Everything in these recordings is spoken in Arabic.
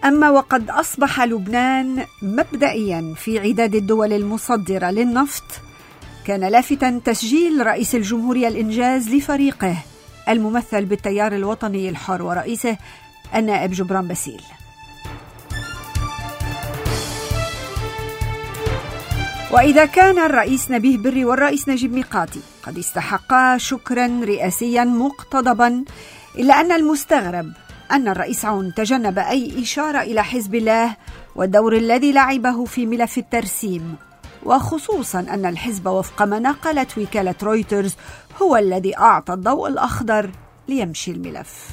أما وقد أصبح لبنان مبدئيا في عداد الدول المصدرة للنفط، كان لافتا تسجيل رئيس الجمهورية الإنجاز لفريقه الممثل بالتيار الوطني الحر ورئيسه النائب جبران باسيل. وإذا كان الرئيس نبيه بري والرئيس نجيب ميقاتي قد استحقا شكرا رئاسيا مقتضبا، إلا أن المستغرب أن الرئيس عون تجنب أي إشارة إلى حزب الله والدور الذي لعبه في ملف الترسيم، وخصوصا أن الحزب وفق ما نقلت وكالة رويترز هو الذي أعطى الضوء الأخضر ليمشي الملف.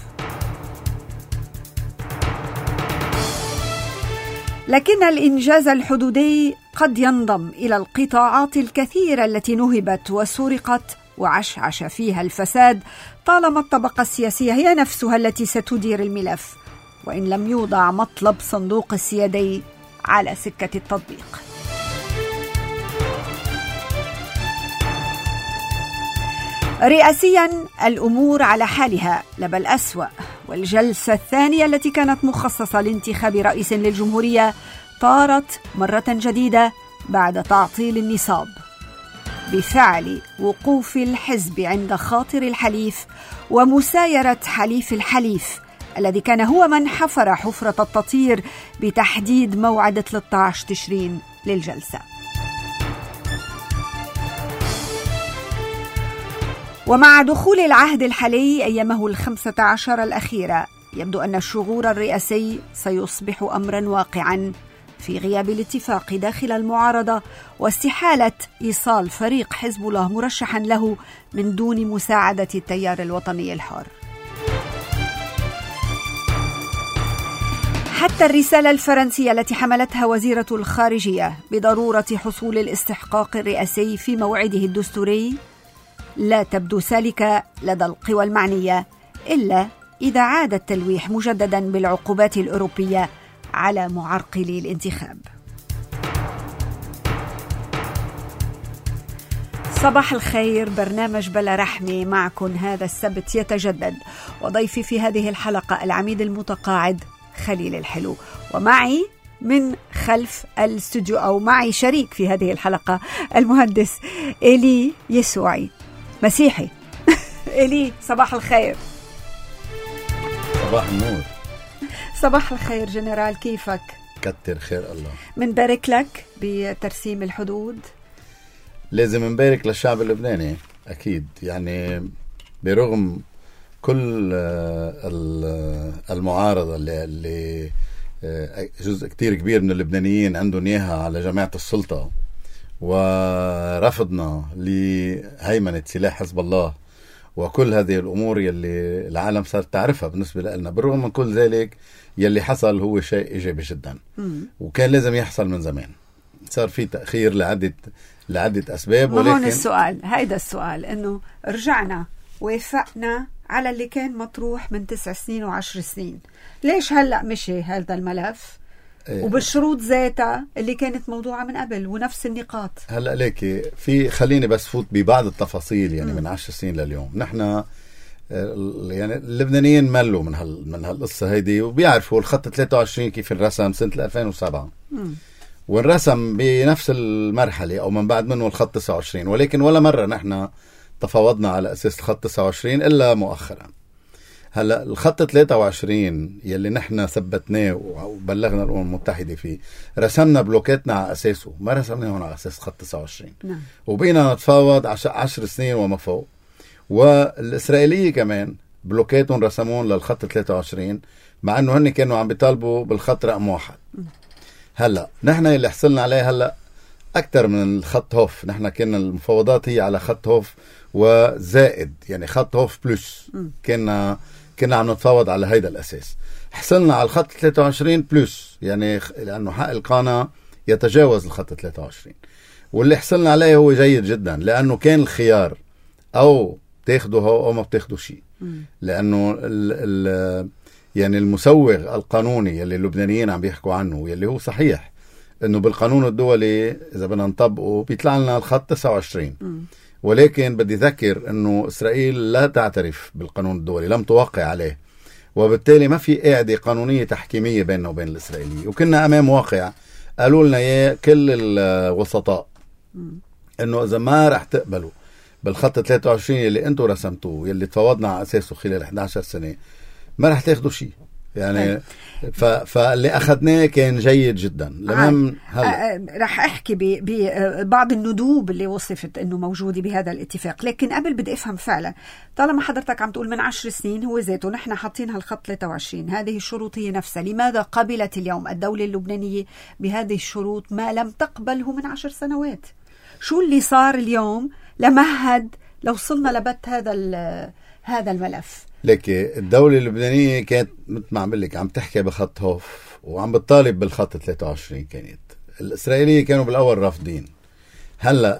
لكن الإنجاز الحدودي قد ينضم إلى القطاعات الكثيرة التي نهبت وسرقت وعشعش فيها الفساد، طالما الطبقة السياسية هي نفسها التي ستدير الملف، وإن لم يوضع مطلب صندوق السيادي على سكة التطبيق. رئاسيا الأمور على حالها، لا بل أسوأ، والجلسة الثانية التي كانت مخصصة لانتخاب رئيس للجمهورية طارت مرة جديدة بعد تعطيل النصاب، بفعل وقوف الحزب عند خاطر الحليف ومسايرة حليف الحليف الذي كان هو من حفر حفرة التطير بتحديد موعد 13 تشرين للجلسة. ومع دخول العهد الحالي أيامه 15 الأخيرة، يبدو أن الشغور الرئاسي سيصبح أمرا واقعا في غياب الاتفاق داخل المعارضة واستحالة إيصال فريق حزب الله مرشحا له من دون مساعدة التيار الوطني الحر. حتى الرسالة الفرنسية التي حملتها وزيرة الخارجية بضرورة حصول الاستحقاق الرئاسي في موعده الدستوري لا تبدو سالكة لدى القوى المعنية، إلا إذا عاد التلويح مجددا بالعقوبات الأوروبية على معرقلي الانتخاب. صباح الخير، برنامج بلا رحمة معكم هذا السبت يتجدد، وضيفي في هذه الحلقة العميد المتقاعد خليل الحلو، ومعي من خلف الاستوديو أو معي شريك في هذه الحلقة المهندس إيلي يسوعي مسيحي. إيلي صباح الخير. صباح النور. صباح الخير جنرال، كيفك؟ كتر خير الله. منبارك لك بترسيم الحدود. لازم نبارك للشعب اللبناني أكيد، يعني برغم كل المعارضة اللي جزء كتير كبير من اللبنانيين عندهم إياها على جماعة السلطة، ورفضنا لهيمنة سلاح حزب الله وكل هذه الأمور يلي العالم صارت تعرفها بالنسبة لنا، بالرغم من كل ذلك يلي حصل هو شيء إيجابي جدا وكان لازم يحصل من زمان. صار في تأخير لعدة أسباب، ولكن هون السؤال، هيدا السؤال، إنه رجعنا وافقنا على اللي كان مطروح من 9 سنين و10 سنين، ليش هلأ مشي هذا الملف وبالشروط ذاتها اللي كانت موضوعة من قبل ونفس النقاط؟ هلأ ليكي خليني بس فوت ببعض التفاصيل. يعني من 10 سنين لليوم نحن يعني اللبنانيين ملوا من هالقصة هيدي، وبيعرفوا الخط 23 كيف انرسم سنة 2007 وانرسم بنفس المرحلة أو من بعد منه الخط 29، ولكن ولا مرة نحن تفاوضنا على أساس الخط 29 إلا مؤخرا. هلا الخط 23 يلي نحن ثبتناه وبلغنا الأمم المتحدة فيه، رسمنا بلوكاتنا على أساسه، ما رسمنا هون على أساس خط 29. نعم. وبينا نتفاوض 10 سنين وما فوق. والإسرائيلية كمان بلوكاتهم رسمون للخط 23 مع أنه هن كانوا عم بيطالبوا بالخط رقم 1. هلا نحن اللي حصلنا عليه هلا أكتر من الخط هوف. نحن كنا المفاوضات هي على خط هوف وزائد، يعني خط هوف بلس. كنا عم نتفاوض على هيدا الأساس. حصلنا على الخط 23 بلس، يعني لأنه حق القانا يتجاوز الخط 23، واللي حصلنا عليه هو جيد جدا، لأنه كان الخيار أو تاخده أو ما بتاخده شيء. لأنه يعني المسوغ القانوني يلي اللبنانيين عم بيحكوا عنه يلي هو صحيح انه بالقانون الدولي اذا بدنا نطبقه بيطلع لنا الخط 29. ولكن بدي ذكر انه اسرائيل لا تعترف بالقانون الدولي، لم توقع عليه، وبالتالي ما في قاعدة قانونية تحكيمية بيننا وبين الإسرائيلية. وكنا أمام واقع قالوا لنا إياه كل الوسطاء إنه إذا ما رح تقبلوا بالخط 23 اللي أنتم رسمتوه يلي تفاوضنا على أساسه خلال 11 سنة ما رح تاخدوا شيء يعني. فاللي أخذناه كان جيد جدا. لمن رح أحكي ببعض الندوب اللي وصفت أنه موجودة بهذا الاتفاق، لكن قبل بدي أفهم فعلا طالما حضرتك عم تقول من 10 سنين هو ذاته نحن حاطين هالخط 23، هذه الشروط هي نفسها، لماذا قبلت اليوم الدولة اللبنانية بهذه الشروط ما لم تقبله من 10 سنوات؟ شو اللي صار اليوم لمهد لو وصلنا لبت هذا الملف؟ لك الدولة اللبنانية كانت مثل ما عم بقول لك عم تحكي بخط هوف وعم بتطالب بالخط 23. كانت الإسرائيلية كانوا بالأول رافضين. هلا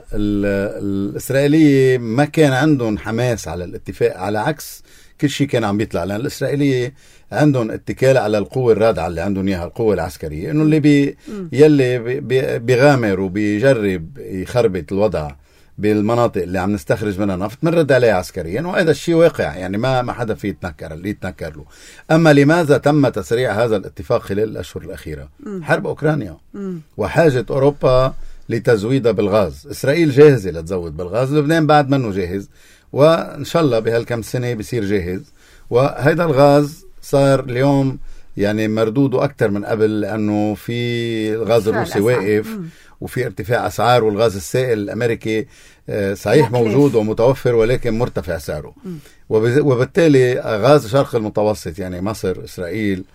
الإسرائيلية ما كان عندهم حماس على الاتفاق، على عكس كل شيء كان عم بيطلع، لأن الإسرائيلية عندهم اتكال على القوة الرادعة اللي عندهم إياها، القوة العسكرية، إنه اللي يلي بيغامر وبيجرب يخربط الوضع بالمناطق اللي عم نستخرج منها نفط منرد عليه عسكريا، وهذا الشيء واقع يعني ما حدا فيه يتنكر له. أما لماذا تم تسريع هذا الاتفاق خلال الأشهر الأخيرة؟ حرب أوكرانيا وحاجة أوروبا لتزويدها بالغاز. إسرائيل جاهزة لتزود بالغاز، لبنان بعد منه جاهز، وإن شاء الله بهالكم سنة بيصير جاهز. وهذا الغاز صار اليوم يعني مردوده أكتر من قبل، لأنه في الغاز الروسي واقف وفي ارتفاع أسعار، والغاز السائل الأمريكي صحيح موجود ومتوفر ولكن مرتفع سعره. وبالتالي غاز الشرق المتوسط يعني مصر، إسرائيل،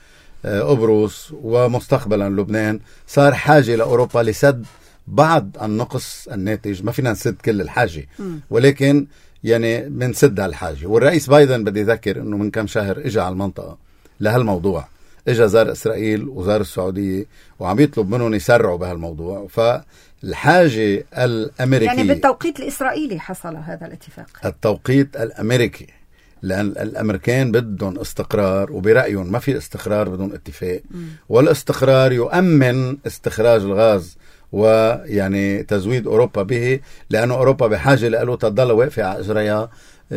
قبرص ومستقبلا لبنان صار حاجة لأوروبا لسد بعض النقص الناتج. ما فينا نسد كل الحاجة ولكن يعني بنسد هالحاجة. والرئيس بايدن بدي ذكر انه من كم شهر اجى على المنطقة لهالموضوع، اجى زار اسرائيل وزار السعودية وعم يطلب منهم يسرعوا بهالموضوع. فالحاجة الامريكية يعني بالتوقيت الاسرائيلي حصل هذا الاتفاق، التوقيت الامريكي، لأن الأمريكان بدهم استقرار، وبرأيهم ما في استقرار بدون اتفاق. والاستقرار يؤمن استخراج الغاز ويعني تزويد أوروبا به، لأن أوروبا بحاجة له تضل واقفة على إجريها،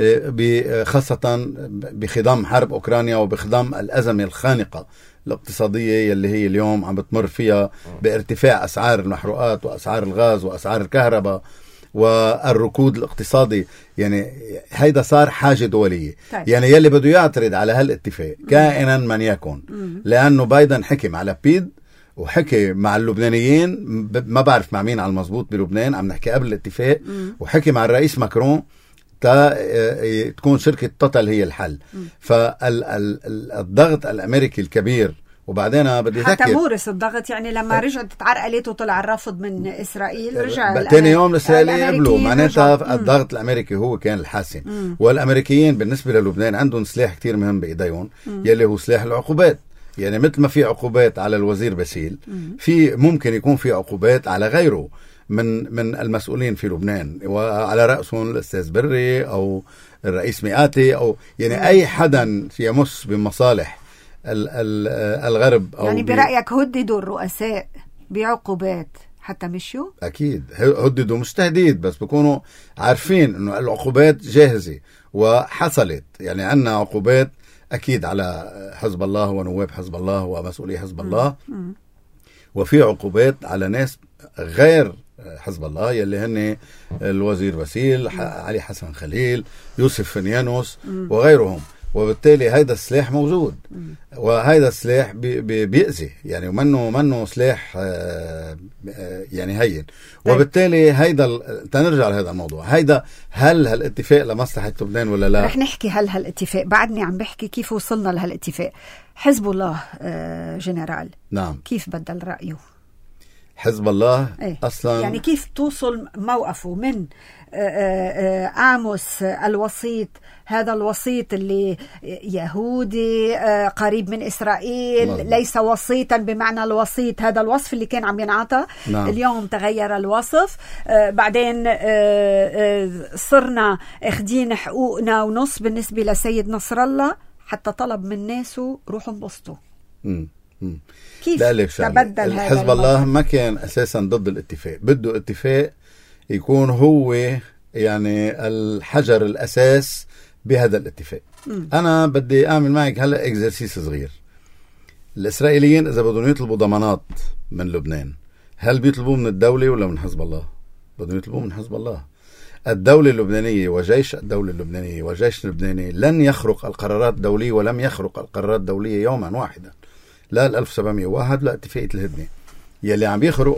خاصة بخضم حرب أوكرانيا وبخضم الأزمة الخانقة الاقتصادية اللي هي اليوم عم بتمر فيها بارتفاع أسعار المحروقات وأسعار الغاز وأسعار الكهرباء والركود الاقتصادي. يعني هيدا صار حاجة دولية. طيب. يعني يلي بده يعترض على هالاتفاق كائنا من يكن، لأنه بايدن حكي مع لابيد وحكي مع اللبنانيين، ما بعرف مع مين على المضبوط بلبنان، عم نحكي قبل الاتفاق، وحكي مع الرئيس ماكرون تكون شركة توتال هي الحل. فالضغط الأمريكي الكبير. وبعدين بدي ذكر حتى مورس الضغط، يعني لما رجعت تعرقلت وطلع الرفض من إسرائيل رجع تاني يوم الإسرائيليين قبلوا، معناتها الضغط الأمريكي هو كان الحاسم. والأمريكيين بالنسبة للبنان عندهم سلاح كتير مهم بإيديهم يلي هو سلاح العقوبات. يعني مثل ما في عقوبات على الوزير باسيل، في ممكن يكون في عقوبات على غيره من المسؤولين في لبنان، وعلى رأسهم الأستاذ بري أو الرئيس مئاتي أو يعني أي حدا يمس بمصالح الغرب. أو يعني برأيك هددوا الرؤساء بعقوبات حتى مشيوا؟ أكيد هددوا، مش تهديد بس، بيكونوا عارفين إنه العقوبات جاهزة وحصلت. يعني عنا عقوبات أكيد على حزب الله ونواب حزب الله ومسؤولي حزب الله، وفي عقوبات على ناس غير حزب الله يلي هن الوزير باسيل، علي حسن خليل، يوسف فنيانوس وغيرهم. وبالتالي هيدا السلاح موجود، وهيدا السلاح بيأذي يعني، ومنه سلاح يعني هين. وبالتالي هيدا تنرجع لهذا الموضوع، هيدا هل هالاتفاق لمصلحة لبنان ولا لا؟ رح نحكي هل هالاتفاق، بعدني عم بحكي كيف وصلنا لهالاتفاق. حزب الله جنرال، نعم، كيف بدل رأيه حزب الله؟ أصلا يعني كيف توصل موقفه من عاموس الوسيط، هذا الوسيط اللي يهودي قريب من إسرائيل، ليس وسيطا بمعنى الوسيط، هذا الوصف اللي كان عم ينعطى. نعم. اليوم تغير الوصف، بعدين صرنا اخدين حقوقنا ونص بالنسبة لسيد نصر الله، حتى طلب من ناسه روحوا انبسطوا. كيف تبدل هذا حزب الله ما كان أساسا ضد الاتفاق، بده اتفاق يكون هو يعني الحجر الأساس بهذا الاتفاق. أنا بدي أعمل معك هلأ إكزرسيس صغير. الإسرائيليين إذا بدهم يطلبوا ضمانات من لبنان، هل بيطلبوه من الدولة ولا من حزب الله؟ بدهم يطلبوه من حزب الله. الدولة اللبنانية وجيش الدولة اللبنانية والجيش اللبناني لن يخرق القرارات الدولية، ولم يخرق القرارات الدولية يوما واحدا، لا 1701 لا اتفاقية الهدنة. يلي عم يخرق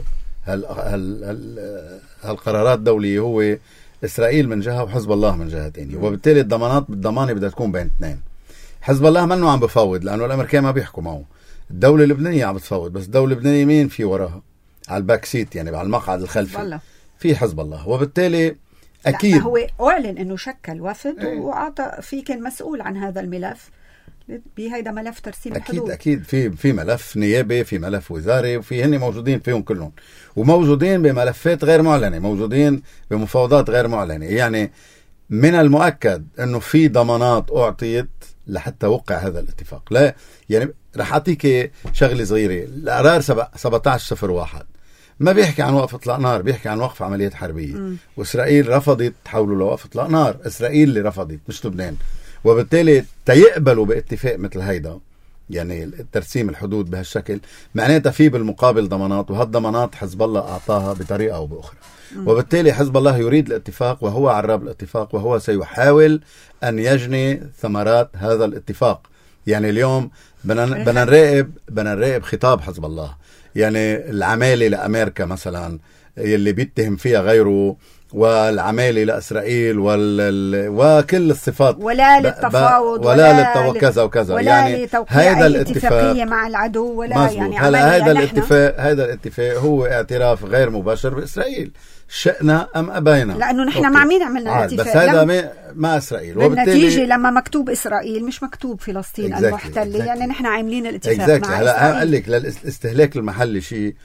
هالقرارات الدولية هو إسرائيل من جهة وحزب الله من جهة تانية، وبالتالي الضمانات بالضمانة بدها تكون بين اثنين. حزب الله منه عم بفاوض لأنه الأمريكان ما بيحكوا معه، الدولة اللبنانية عم بتفاوض، بس الدولة اللبنانية مين في وراها على الباك سيت، يعني على المقعد الخلفي في حزب الله. وبالتالي أكيد هو أعلن أنه شكل وفد وأعطى في كان مسؤول عن هذا الملف بهيدا ملف ترسيم الحدود. أكيد في ملف نيابي، في ملف وزاري، وفي هن موجودين فيهم كلهم، وموجودين بملفات غير معلنة، موجودين بمفاوضات غير معلنة. يعني من المؤكد أنه في ضمانات أعطيت لحتى وقع هذا الاتفاق. لا يعني رح أعطيك شغلة صغيرة. القرار 1701 ما بيحكي عن وقف اطلاق نار، بيحكي عن وقف عمليات حربية. وإسرائيل رفضت تحولوا لوقف اطلاق نار، إسرائيل اللي رفضت مش لبنان. وبالتالي تيقبلوا باتفاق مثل هيدا، يعني ترسيم الحدود بهالشكل، معناتها في بالمقابل ضمانات، وهالضمانات حزب الله أعطاها بطريقة أو بأخرى. وبالتالي حزب الله يريد الاتفاق، وهو عراب الاتفاق، وهو سيحاول أن يجني ثمرات هذا الاتفاق. يعني اليوم بدنا نراقب خطاب حزب الله، يعني العمالة لأمريكا مثلا يلي بيتهم فيها غيره، والعمالة لإسرائيل وكل الصفات، ولا للتفاوض ولا كذا وكذا، ولا يعني هذا الاتفاقية مع العدو، ولا مزبوط. يعني هذا الاتفاق هو اعتراف غير مباشر بإسرائيل، شئنا أم أبينا، لأنه نحن مع مين عملنا الاتفاق؟ بس هذا مع إسرائيل. بالنتيجة لما مكتوب إسرائيل مش مكتوب فلسطين المحتلة، يعني نحن عاملين الاتفاق مع إسرائيل. هلا قال لك للاستهلاك المحلي شيء،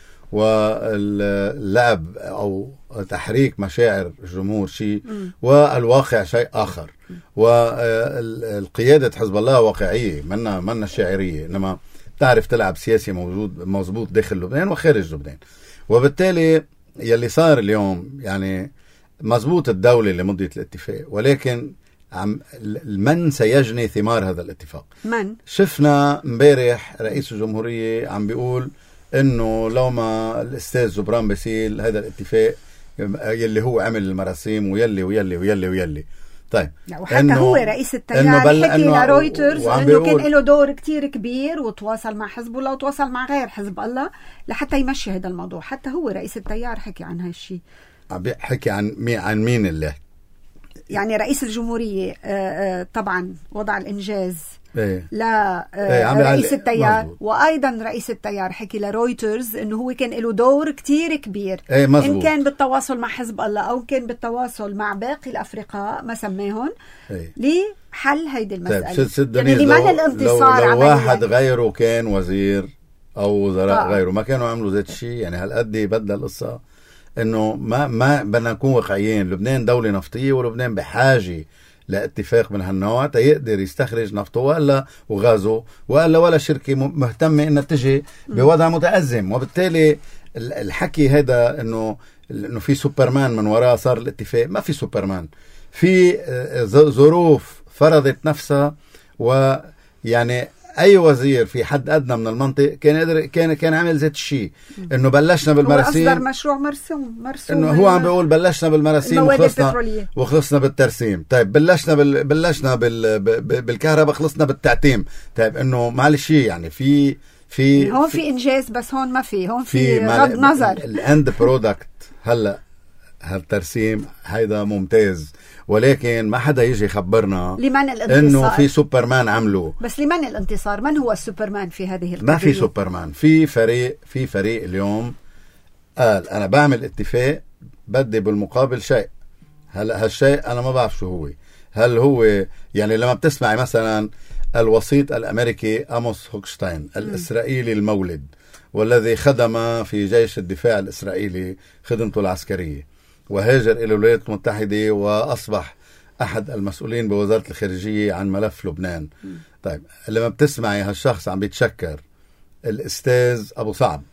واللعب أو تحريك مشاعر الجمهور شيء، والواقع شيء آخر. والقيادة حزب الله واقعية، منا شاعرية، إنما تعرف تلعب سياسي مضبوط داخل لبنان وخارج لبنان. وبالتالي يلي صار اليوم يعني مضبوط الدولة اللي مضيت الاتفاق، ولكن من سيجني ثمار هذا الاتفاق؟ من؟ شفنا امبارح رئيس الجمهورية عم بيقول انه لو ما الاستاذ جبران باسيل هذا الاتفاق يلي هو عمل المراسيم ويلي ويلي ويلي ويلي. طيب وحتى هو رئيس التيار حكي لرويترز انه كان له دور كتير كبير، وتواصل مع حزب الله وتواصل مع غير حزب الله لحتى يمشي هذا الموضوع. حتى هو رئيس التيار حكي عن هالشيء. حكي عن مين اللي يعني رئيس الجمهورية طبعا وضع الإنجاز رئيس التيار مزبوط. وأيضا رئيس التيار حكي لرويترز أنه هو كان له دور كتير كبير، إن كان بالتواصل مع حزب الله أو كان بالتواصل مع باقي الأفرقاء ما سماهن لحل هيدي المسألة. يعني لمن الانتصار؟ لو واحد غيره كان وزير أو وزراء غيره ما كانوا عملوا ذات الشيء. يعني هالقد بدل القصة انه ما بدنا نكون واقعيين. لبنان دولة نفطية، ولبنان بحاجة لاتفاق من هالنوع تيقدر يستخرج نفطه وغازه، ولا شركة مهتمة انها تجي بوضع متأزم. وبالتالي الحكي هذا انه في سوبرمان من وراء صار الاتفاق، ما في سوبرمان، في ظروف فرضت نفسها. ويعني اي وزير في حد ادنى من المنطق كان عامل ذات الشيء، انه بلشنا بالمراسيم، اصدر مشروع مرسوم انه هو عم بيقول بلشنا بالمراسيم وخلصنا بالترسيم. طيب بلشنا بالكهرباء، خلصنا بالتعتيم. طيب انه معلش يعني في هون في انجاز، بس هون ما في، هون في غض نظر. الاند برودكت هلا هالترسيم هيدا ممتاز، ولكن ما حدا يجي يخبرنا لمن الانتصار، انه في سوبرمان عمله. بس لمن الانتصار؟ من هو السوبرمان في هذه القضية؟ ما في سوبرمان. في فريق اليوم قال انا بعمل اتفاق، بدي بالمقابل شيء. هلا هالشيء انا ما بعرف شو هو. هل هو يعني لما بتسمعي مثلا الوسيط الامريكي آموس هوكشتاين الاسرائيلي المولد، والذي خدم في جيش الدفاع الاسرائيلي خدمته العسكرية، وهاجر إلى الولايات المتحدة وأصبح أحد المسؤولين بوزارة الخارجية عن ملف لبنان. طيب لما بتسمعي هالشخص عم بيتشكر الأستاذ أبو صعب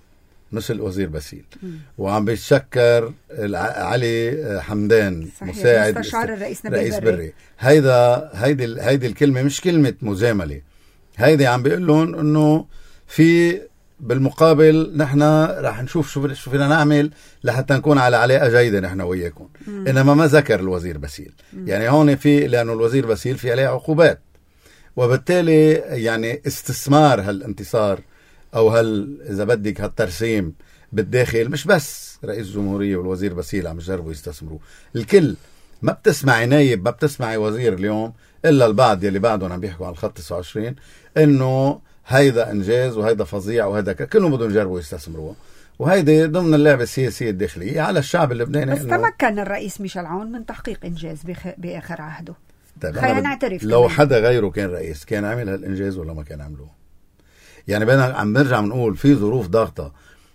مش الوزير باسيل. وعم بيتشكر علي حمدان مساعد مستشار الرئيس رئيس بري. هيدي الكلمة مش كلمة مزاملة، هيدي عم بيقول لهم انه في بالمقابل نحن راح نشوف شو فينا نعمل لحتى نكون على علاقة جيدة نحن وياكم. انما ما ذكر الوزير باسيل. يعني هون في، لانه الوزير باسيل في عليه عقوبات، وبالتالي يعني استثمار هالانتصار او اذا بدك هالترسيم بالداخل، مش بس رئيس الجمهورية والوزير باسيل عم يجربوا يستثمروا، الكل. ما بتسمعي نايب، ما بتسمعي وزير اليوم الا البعض يلي بعدهم عم بيحكوا عن الخط 29 انه هيدا انجاز وهيدا فظيع وهيدا كلهم بدهم يجربوا يستثمروه. وهيدي ضمن اللعبة السياسية الداخلية على الشعب اللبناني. بس تمكن الرئيس ميشيل عون من تحقيق انجاز باخر عهده. خلينا نعترف، لو حدا غيره كان رئيس كان عمل هالانجاز ولا ما كان عملوه؟ يعني بدنا عم نرجع بنقول في ظروف ضاغطة.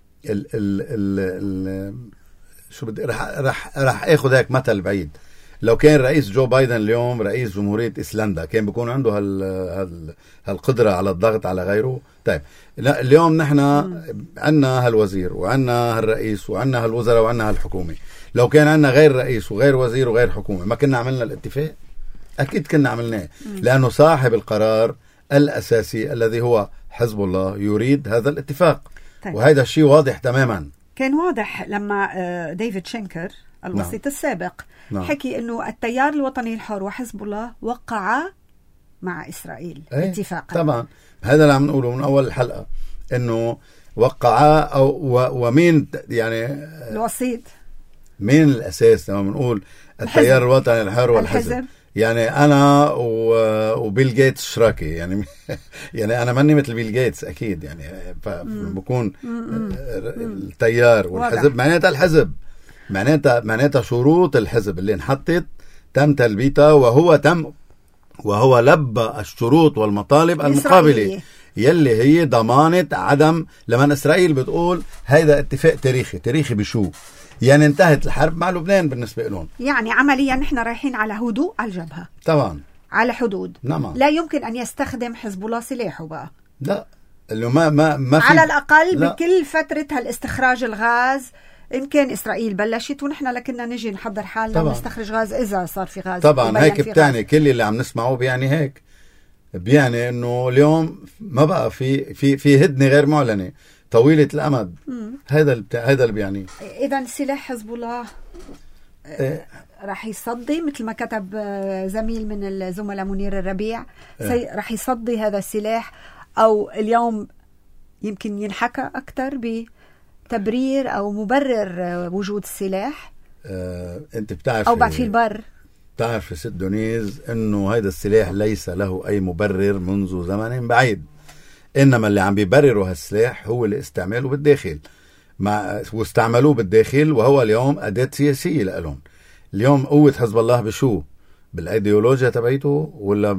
شو بدي رح اخذ هيك مثل بعيد. لو كان رئيس جو بايدن اليوم رئيس جمهورية إيسلندا كان بيكون عنده هالقدرة على الضغط على غيره. طيب لا، اليوم نحن عنا هالوزير وعنا هالرئيس وعنا هالوزراء وعنا هالحكومة. لو كان عنا غير رئيس وغير وزير وغير حكومة ما كنا عملنا الاتفاق؟ أكيد كنا عملناه، لأنه صاحب القرار الأساسي الذي هو حزب الله يريد هذا الاتفاق. طيب. وهذا الشيء واضح تماما. كان واضح لما ديفيد شينكر الوسيط السابق حكي انه التيار الوطني الحر وحزب الله وقعا مع اسرائيل اتفاقا. طبعا هذا اللي عم نقوله من اول الحلقه، انه وقعا ومين يعني الوسيط، مين الاساس لما بنقول التيار الوطني الحر والحزب. يعني انا وبيل جيتس شراكي يعني يعني انا ماني مثل بيل جيتس اكيد، يعني فبكون التيار والحزب معناتها الحزب معناتها شروط الحزب اللي انحطت تم تلبيتها، وهو لبى الشروط والمطالب المقابلة يلي هي ضمانة عدم. لما إسرائيل بتقول هيدا اتفاق تاريخي بشو؟ يعني انتهت الحرب مع لبنان بالنسبة لهم. يعني عمليا نحن رايحين على هدوء على الجبهة طبعا، على حدود. نعم. لا يمكن أن يستخدم حزب الله سلاحه بقى. لا، اللي ما في على الأقل لا. بكل فترة هالاستخراج الغاز إن كان إسرائيل بلشت ونحن لكنا نجي نحضر حالنا ونستخرج غاز إذا صار في غاز. طبعا هيك بتعني كل اللي عم نسمعه بيعني هيك، بيعني إنه اليوم ما بقى في هدنة غير معلنة طويلة الأمد. هذا اللي بيعني. إذا سلاح حزب الله راح يصدي مثل ما كتب زميل من الزملاء منير الربيع، راح يصدي هذا السلاح، أو اليوم يمكن ينحكى أكتر بتبرير أو مبرر وجود السلاح. أنت بتعرف أو بعد في البر، بتعرف ست دونيز إنه هذا السلاح ليس له أي مبرر منذ زمن بعيد، إنما اللي عم بيبرروا هالسلاح هو اللي استعماله بالداخل، واستعملوه بالداخل، وهو اليوم أداة سياسية لهم. اليوم قوة حزب الله بشو؟ بالأيديولوجيا تبعيته ولا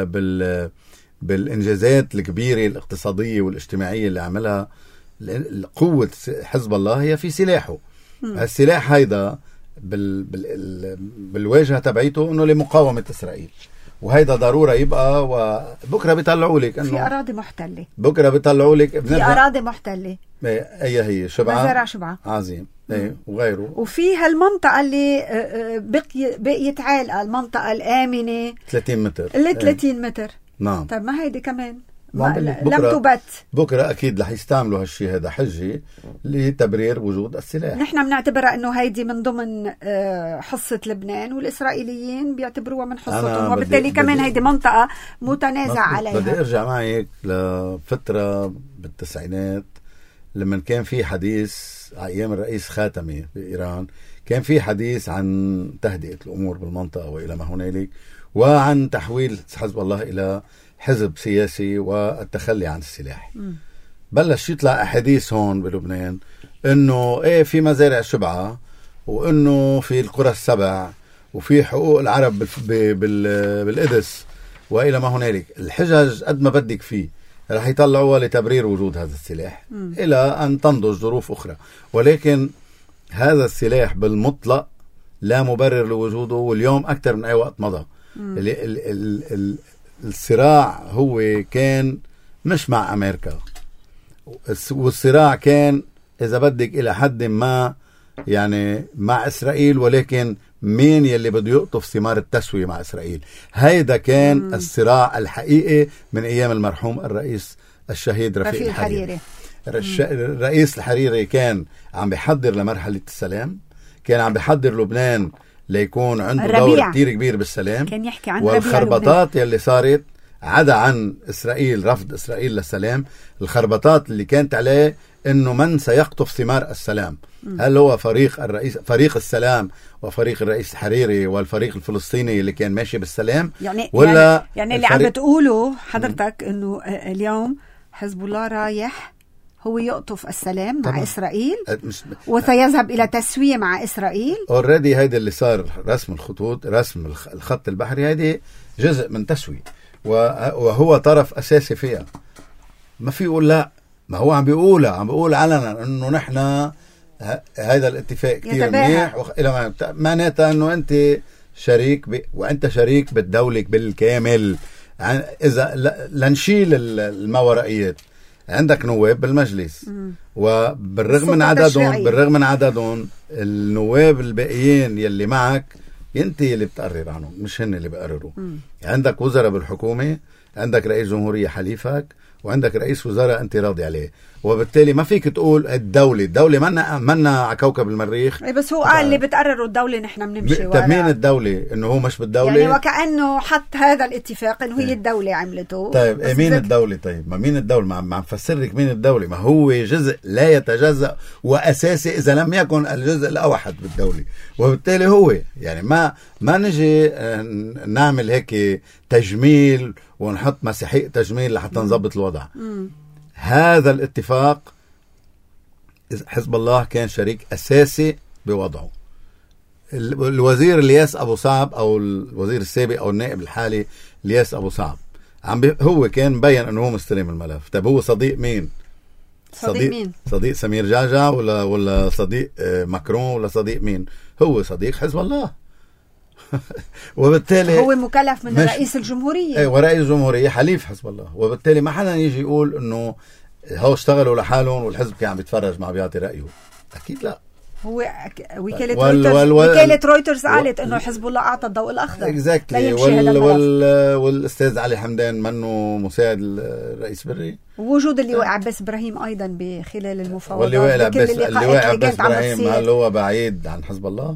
بالإنجازات الكبيرة الاقتصادية والاجتماعية اللي عملها؟ قوة حزب الله هي في سلاحه. السلاح هيدا بالواجهة تبعيته إنه لمقاومة إسرائيل، وهيدا ضرورة يبقى. وبكرة بيطلعوا لك في أراضي محتلة، بكرة بيطلعوا لك في أراضي محتلة. هي شبعة، مزارع شبعة عظيم وغيره. وفي هالمنطقة اللي بقيت عالقة، المنطقة الآمنة 30 متر اللي 30 متر. نعم. طيب ما هيدي كمان لم تبت. بكرة أكيد رح يستعملوا هالشيء هذا حجة لتبرير وجود السلاح. نحن بنعتبرها إنه هيدي من ضمن حصة لبنان، والإسرائيليين بيعتبروها من حصتهم، وبالتالي كمان هيدي منطقة متنازع عليها. بدي أرجع معك لفترة بالتسعينات لما كان في حديث أيام الرئيس خاتمي بإيران، كان في حديث عن تهدئة الأمور بالمنطقة وإلى ما هنالك، وعن تحويل حزب الله إلى حزب سياسي والتخلي عن السلاح. بلش يطلع أحاديث هون بلبنان إنه في مزارع شبعة، وإنه في القرى السبع، وفي حقوق العرب بالقدس وإلى ما هنالك. الحجج قد ما بدك فيه رح يطلعوها لتبرير وجود هذا السلاح إلى أن تنضج ظروف أخرى، ولكن هذا السلاح بالمطلق لا مبرر لوجوده. واليوم أكثر من أي وقت مضى الصراع هو كان مش مع أمريكا، والصراع كان إذا بدك إلى حد ما يعني مع إسرائيل، ولكن مين يلي بده يقطف ثمار التسوية مع إسرائيل. هيدا كان الصراع الحقيقي من أيام المرحوم الرئيس الشهيد رفيق الحريري. الرئيس الحريري كان عم بيحضر لمرحلة السلام، كان عم بيحضر لبنان ليكون عنده دور كتير كبير بالسلام. كان يحكي عن والخربطات يلي صارت عدا عن إسرائيل، رفض إسرائيل للسلام، الخربطات اللي كانت عليه إنه من سيقطف ثمار السلام. هل هو فريق السلام وفريق الرئيس الحريري والفريق الفلسطيني اللي كان ماشي بالسلام، ولا يعني اللي عم بتقوله حضرتك إنه اليوم حزب الله رايح هو يقطف السلام مع إسرائيل وسيذهب إلى تسوية مع إسرائيل. اوريدي هيدا اللي صار، رسم الخطوط، رسم الخط البحري، هيدي جزء من تسوية وهو طرف أساسي فيها. ما في يقول لا، ما هو عم بيقول علنا إنه نحن هذا الاتفاق كتير منيح، معناتها إنه أنت شريك وأنت شريك بالدولة بالكامل. إذا لنشيل الماورائيات، عندك نواب بالمجلس وبالرغم من عددهم النواب الباقيين يلي معك انت اللي بتقرر عنهم، مش هن اللي بيقرروا. عندك وزراء بالحكومة، عندك رئيس جمهورية حليفك، وعندك رئيس وزراء انت راضي عليه، وبالتالي ما فيك تقول الدولة منا على كوكب المريخ. بس هو قال اللي بتقرروا الدولة نحن بنمشي ورا. طب مين الدولة؟ انه هو مش بالدولة يعني، وكأنه حط هذا الاتفاق انه هي الدولة عملته. طيب مين الدولة؟ طيب ما مين الدولة؟ ما عم فسر لك مين الدولة. ما هو جزء لا يتجزأ وأساسي إذا لم يكن الجزء الأوحد بالدولة، وبالتالي هو يعني ما نجي نعمل هيك تجميل ونحط مسيحية تجميل لحتى نضبط الوضع. هذا الاتفاق حزب الله كان شريك أساسي بوضعه. الوزير الياس أبو صعب أو الوزير السابق أو النائب الحالي الياس أبو صعب هو كان مبين أنه هو مستلم الملف. طب هو صديق مين؟ صديق سمير جعجع ولا صديق ماكرون ولا صديق مين؟ هو صديق حزب الله. وبالتالي هو مكلف من رئيس الجمهورية، ورئيس الجمهورية حليف حزب الله، وبالتالي ما حدا يجي يقول انه هو اشتغلوا لحالهم والحزب كان عم بيتفرج ما بيعطي رأيه. اكيد لا. هو وكالة رويترز قالت انه حزب الله اعطى الضوء الاخضر. والاستاذ علي حمدان منه مساعد الرئيس بري، ووجود اللواء عباس ابراهيم ايضا بخلال المفاوضات. واللواء عباس ابراهيم هل هو بعيد عن حزب الله؟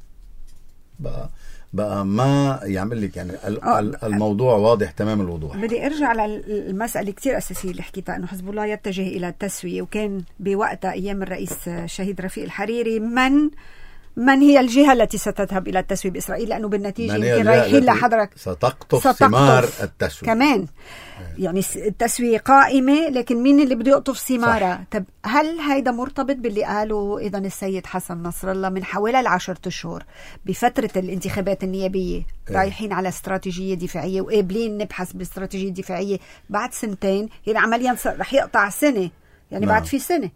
بقى ما يعمل لك يعني الموضوع واضح تمام الوضوح. بدي ارجع للمسألة كتير أساسية اللي حكيتها، انه حزب الله يتجه الى التسوية، وكان بوقتها ايام الرئيس الشهيد رفيق الحريري من هي الجهة التي ستذهب الى التسوية باسرائيل، لانه بالنتيجة يمكن رايحين لحضرتك ستقطف ثمار التسوية كمان. يعني التسوية قائمة، لكن مين اللي بده يقطف ثمارها؟ طب هل هيدا مرتبط باللي قاله إذن السيد حسن نصر الله من حوالي 10 أشهر بفترة الانتخابات النيابية؟ رايحين على استراتيجية دفاعية وقابلين نبحث باستراتيجية دفاعية بعد سنتين، يعني عمليا رح يقطع سنة، يعني بعد في سنة.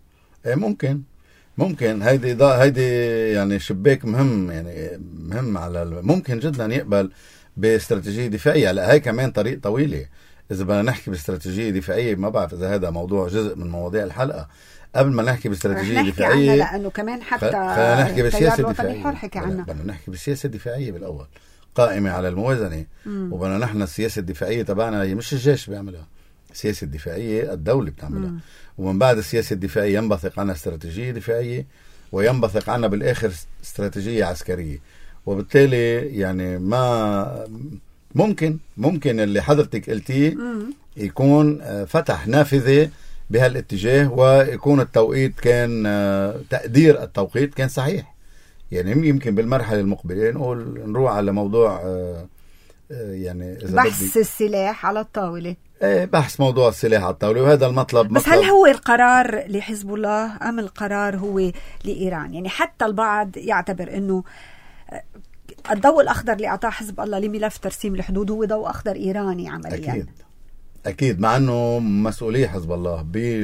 ممكن هيدي يعني شباك مهم، يعني مهم ممكن جدا يقبل باستراتيجية دفاعية. لا، هي كمان طريق طويلة. إذا بدنا نحكي باستراتيجية دفاعية، ما بعرف إذا هذا موضوع جزء من مواضيع الحلقة. قبل ما نحكي باستراتيجية دفاعية، لأنه كمان حتى خلينا نحكي بالسياسة الدفاعية. بدنا نحكي بالسياسة الدفاعية بالأول، قائمة على الموازنة. وبدنا نحن السياسة الدفاعية تبعنا هي مش الجيش بيعملها، السياسة الدفاعية الدولة بتعملها. ومن بعد السياسة الدفاعية ينبثق عنها استراتيجية دفاعية، وينبثق عنها بالآخر استراتيجية عسكرية. وبالتالي يعني ما ممكن اللي حضرتك قلتيه يكون فتح نافذة بهالاتجاه، ويكون التوقيت كان تقدير التوقيت كان صحيح. يعني يمكن بالمرحلة المقبلة نروح على موضوع يعني إذا بحث السلاح على الطاولة. بحث موضوع السلاح على الطاولة، وهذا المطلب. بس هل هو القرار لحزب الله أم القرار هو لإيران؟ يعني حتى البعض يعتبر أنه الضوء الأخضر اللي أعطاه حزب الله لملف ترسيم الحدود هو ضوء أخضر إيراني عمليا. أكيد مع أنه مسؤولية حزب الله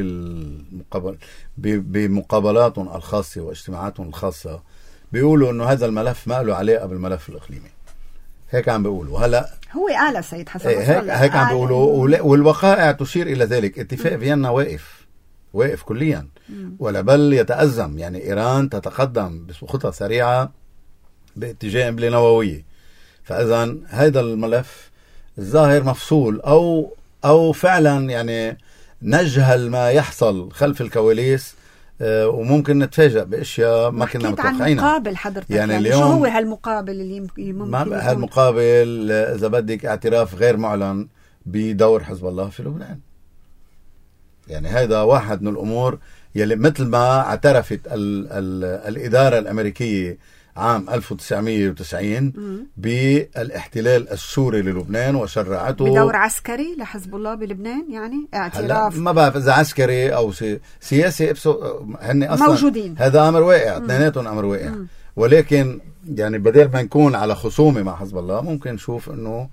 بمقابلاتهم الخاصة واجتماعاتهم الخاصة بيقولوا أنه هذا الملف ما له علاقة بالملف الإقليمي. هيك عم بيقولوا. هلا هو قال السيد حسن نصر الله هيك عم بيقولوا، والوقائع تشير إلى ذلك. اتفاق فيينا واقف كليا. ولا بل يتأزم. يعني إيران تتقدم بخطى سريعة باتجاه قنبلة نووية. فإذا هذا الملف الظاهر مفصول أو فعلا يعني نجهل ما يحصل خلف الكواليس، وممكن نتفاجأ بأشياء ما كنا متوقعينها. عن مقابل حضرتك يعني اليوم شو هو هالمقابل اللي ممكن هالمقابل إذا بدك اعتراف غير معلن بدور حزب الله في لبنان. يعني هذا واحد من الأمور يلي مثل ما اعترفت الإدارة الأمريكية عام 1990 بالاحتلال السوري للبنان وشرعته بدور عسكري لحزب الله بلبنان. يعني اعتراف ما بعرف إذا عسكري أو سياسي هن أصلا موجودين. هذا أمر واقع، اثنيناتهم أمر واقع. ولكن يعني بدل ما نكون على خصومة مع حزب الله ممكن نشوف إنه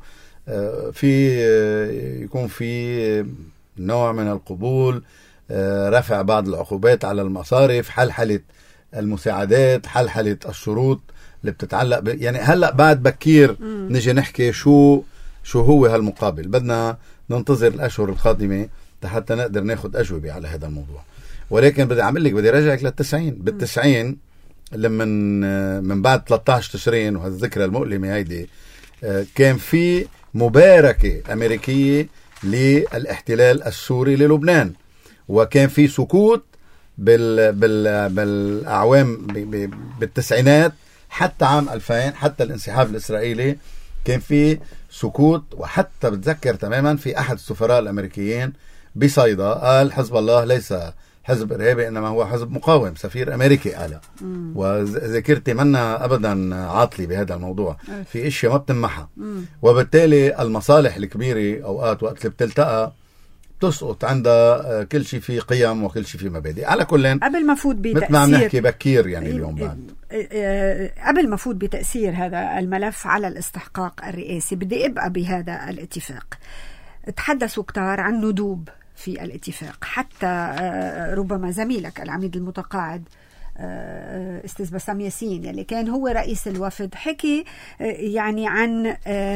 يكون في نوع من القبول، رفع بعض العقوبات على المصارف، حلحلة المساعدات، حلحلة الشروط اللي بتتعلق يعني هلأ بعد بكير نجي نحكي شو هو هالمقابل. بدنا ننتظر الأشهر القادمة حتى نقدر ناخد أجوبة على هذا الموضوع. ولكن بدي رجعك للتسعين. بالتسعين لما من بعد 13 تشرين وهالذكرى المؤلمة هيدي كان في مباركة أمريكية للاحتلال السوري للبنان، وكان في سكوت بالأعوام بالتسعينات حتى عام 2000 حتى الانسحاب الإسرائيلي كان في سكوت. وحتى بتذكر تماما في أحد السفراء الأمريكيين بصيدا قال حزب الله ليس حزب إرهابي إنما هو حزب مقاوم، سفير أمريكي قال. وذاكرتي منا أبدا عاطلي بهذا الموضوع، في إشياء ما بتمحى. وبالتالي المصالح الكبيرة أوقات وقت اللي بتلتقى تسقط عندها كل شيء في قيم وكل شيء في مبادئ. على كل قبل ما فوت بتأثير مثل ما عم نحكي بكير يعني اليوم بعد قبل ما فوت بتأثير هذا الملف على الاستحقاق الرئاسي بدي أبقى بهذا الاتفاق. تحدثوا كتار عن ندوب في الاتفاق، حتى ربما زميلك العميد المتقاعد استاذ بسام ياسين اللي كان هو رئيس الوفد حكي يعني عن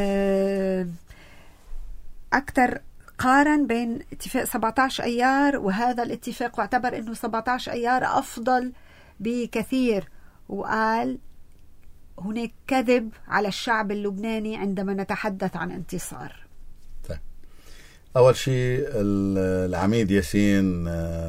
أكثر قارن بين اتفاق 17 أيار وهذا الاتفاق، واعتبر أنه 17 أيار أفضل بكثير، وقال هناك كذب على الشعب اللبناني عندما نتحدث عن انتصار. طيب. أول شيء العميد ياسين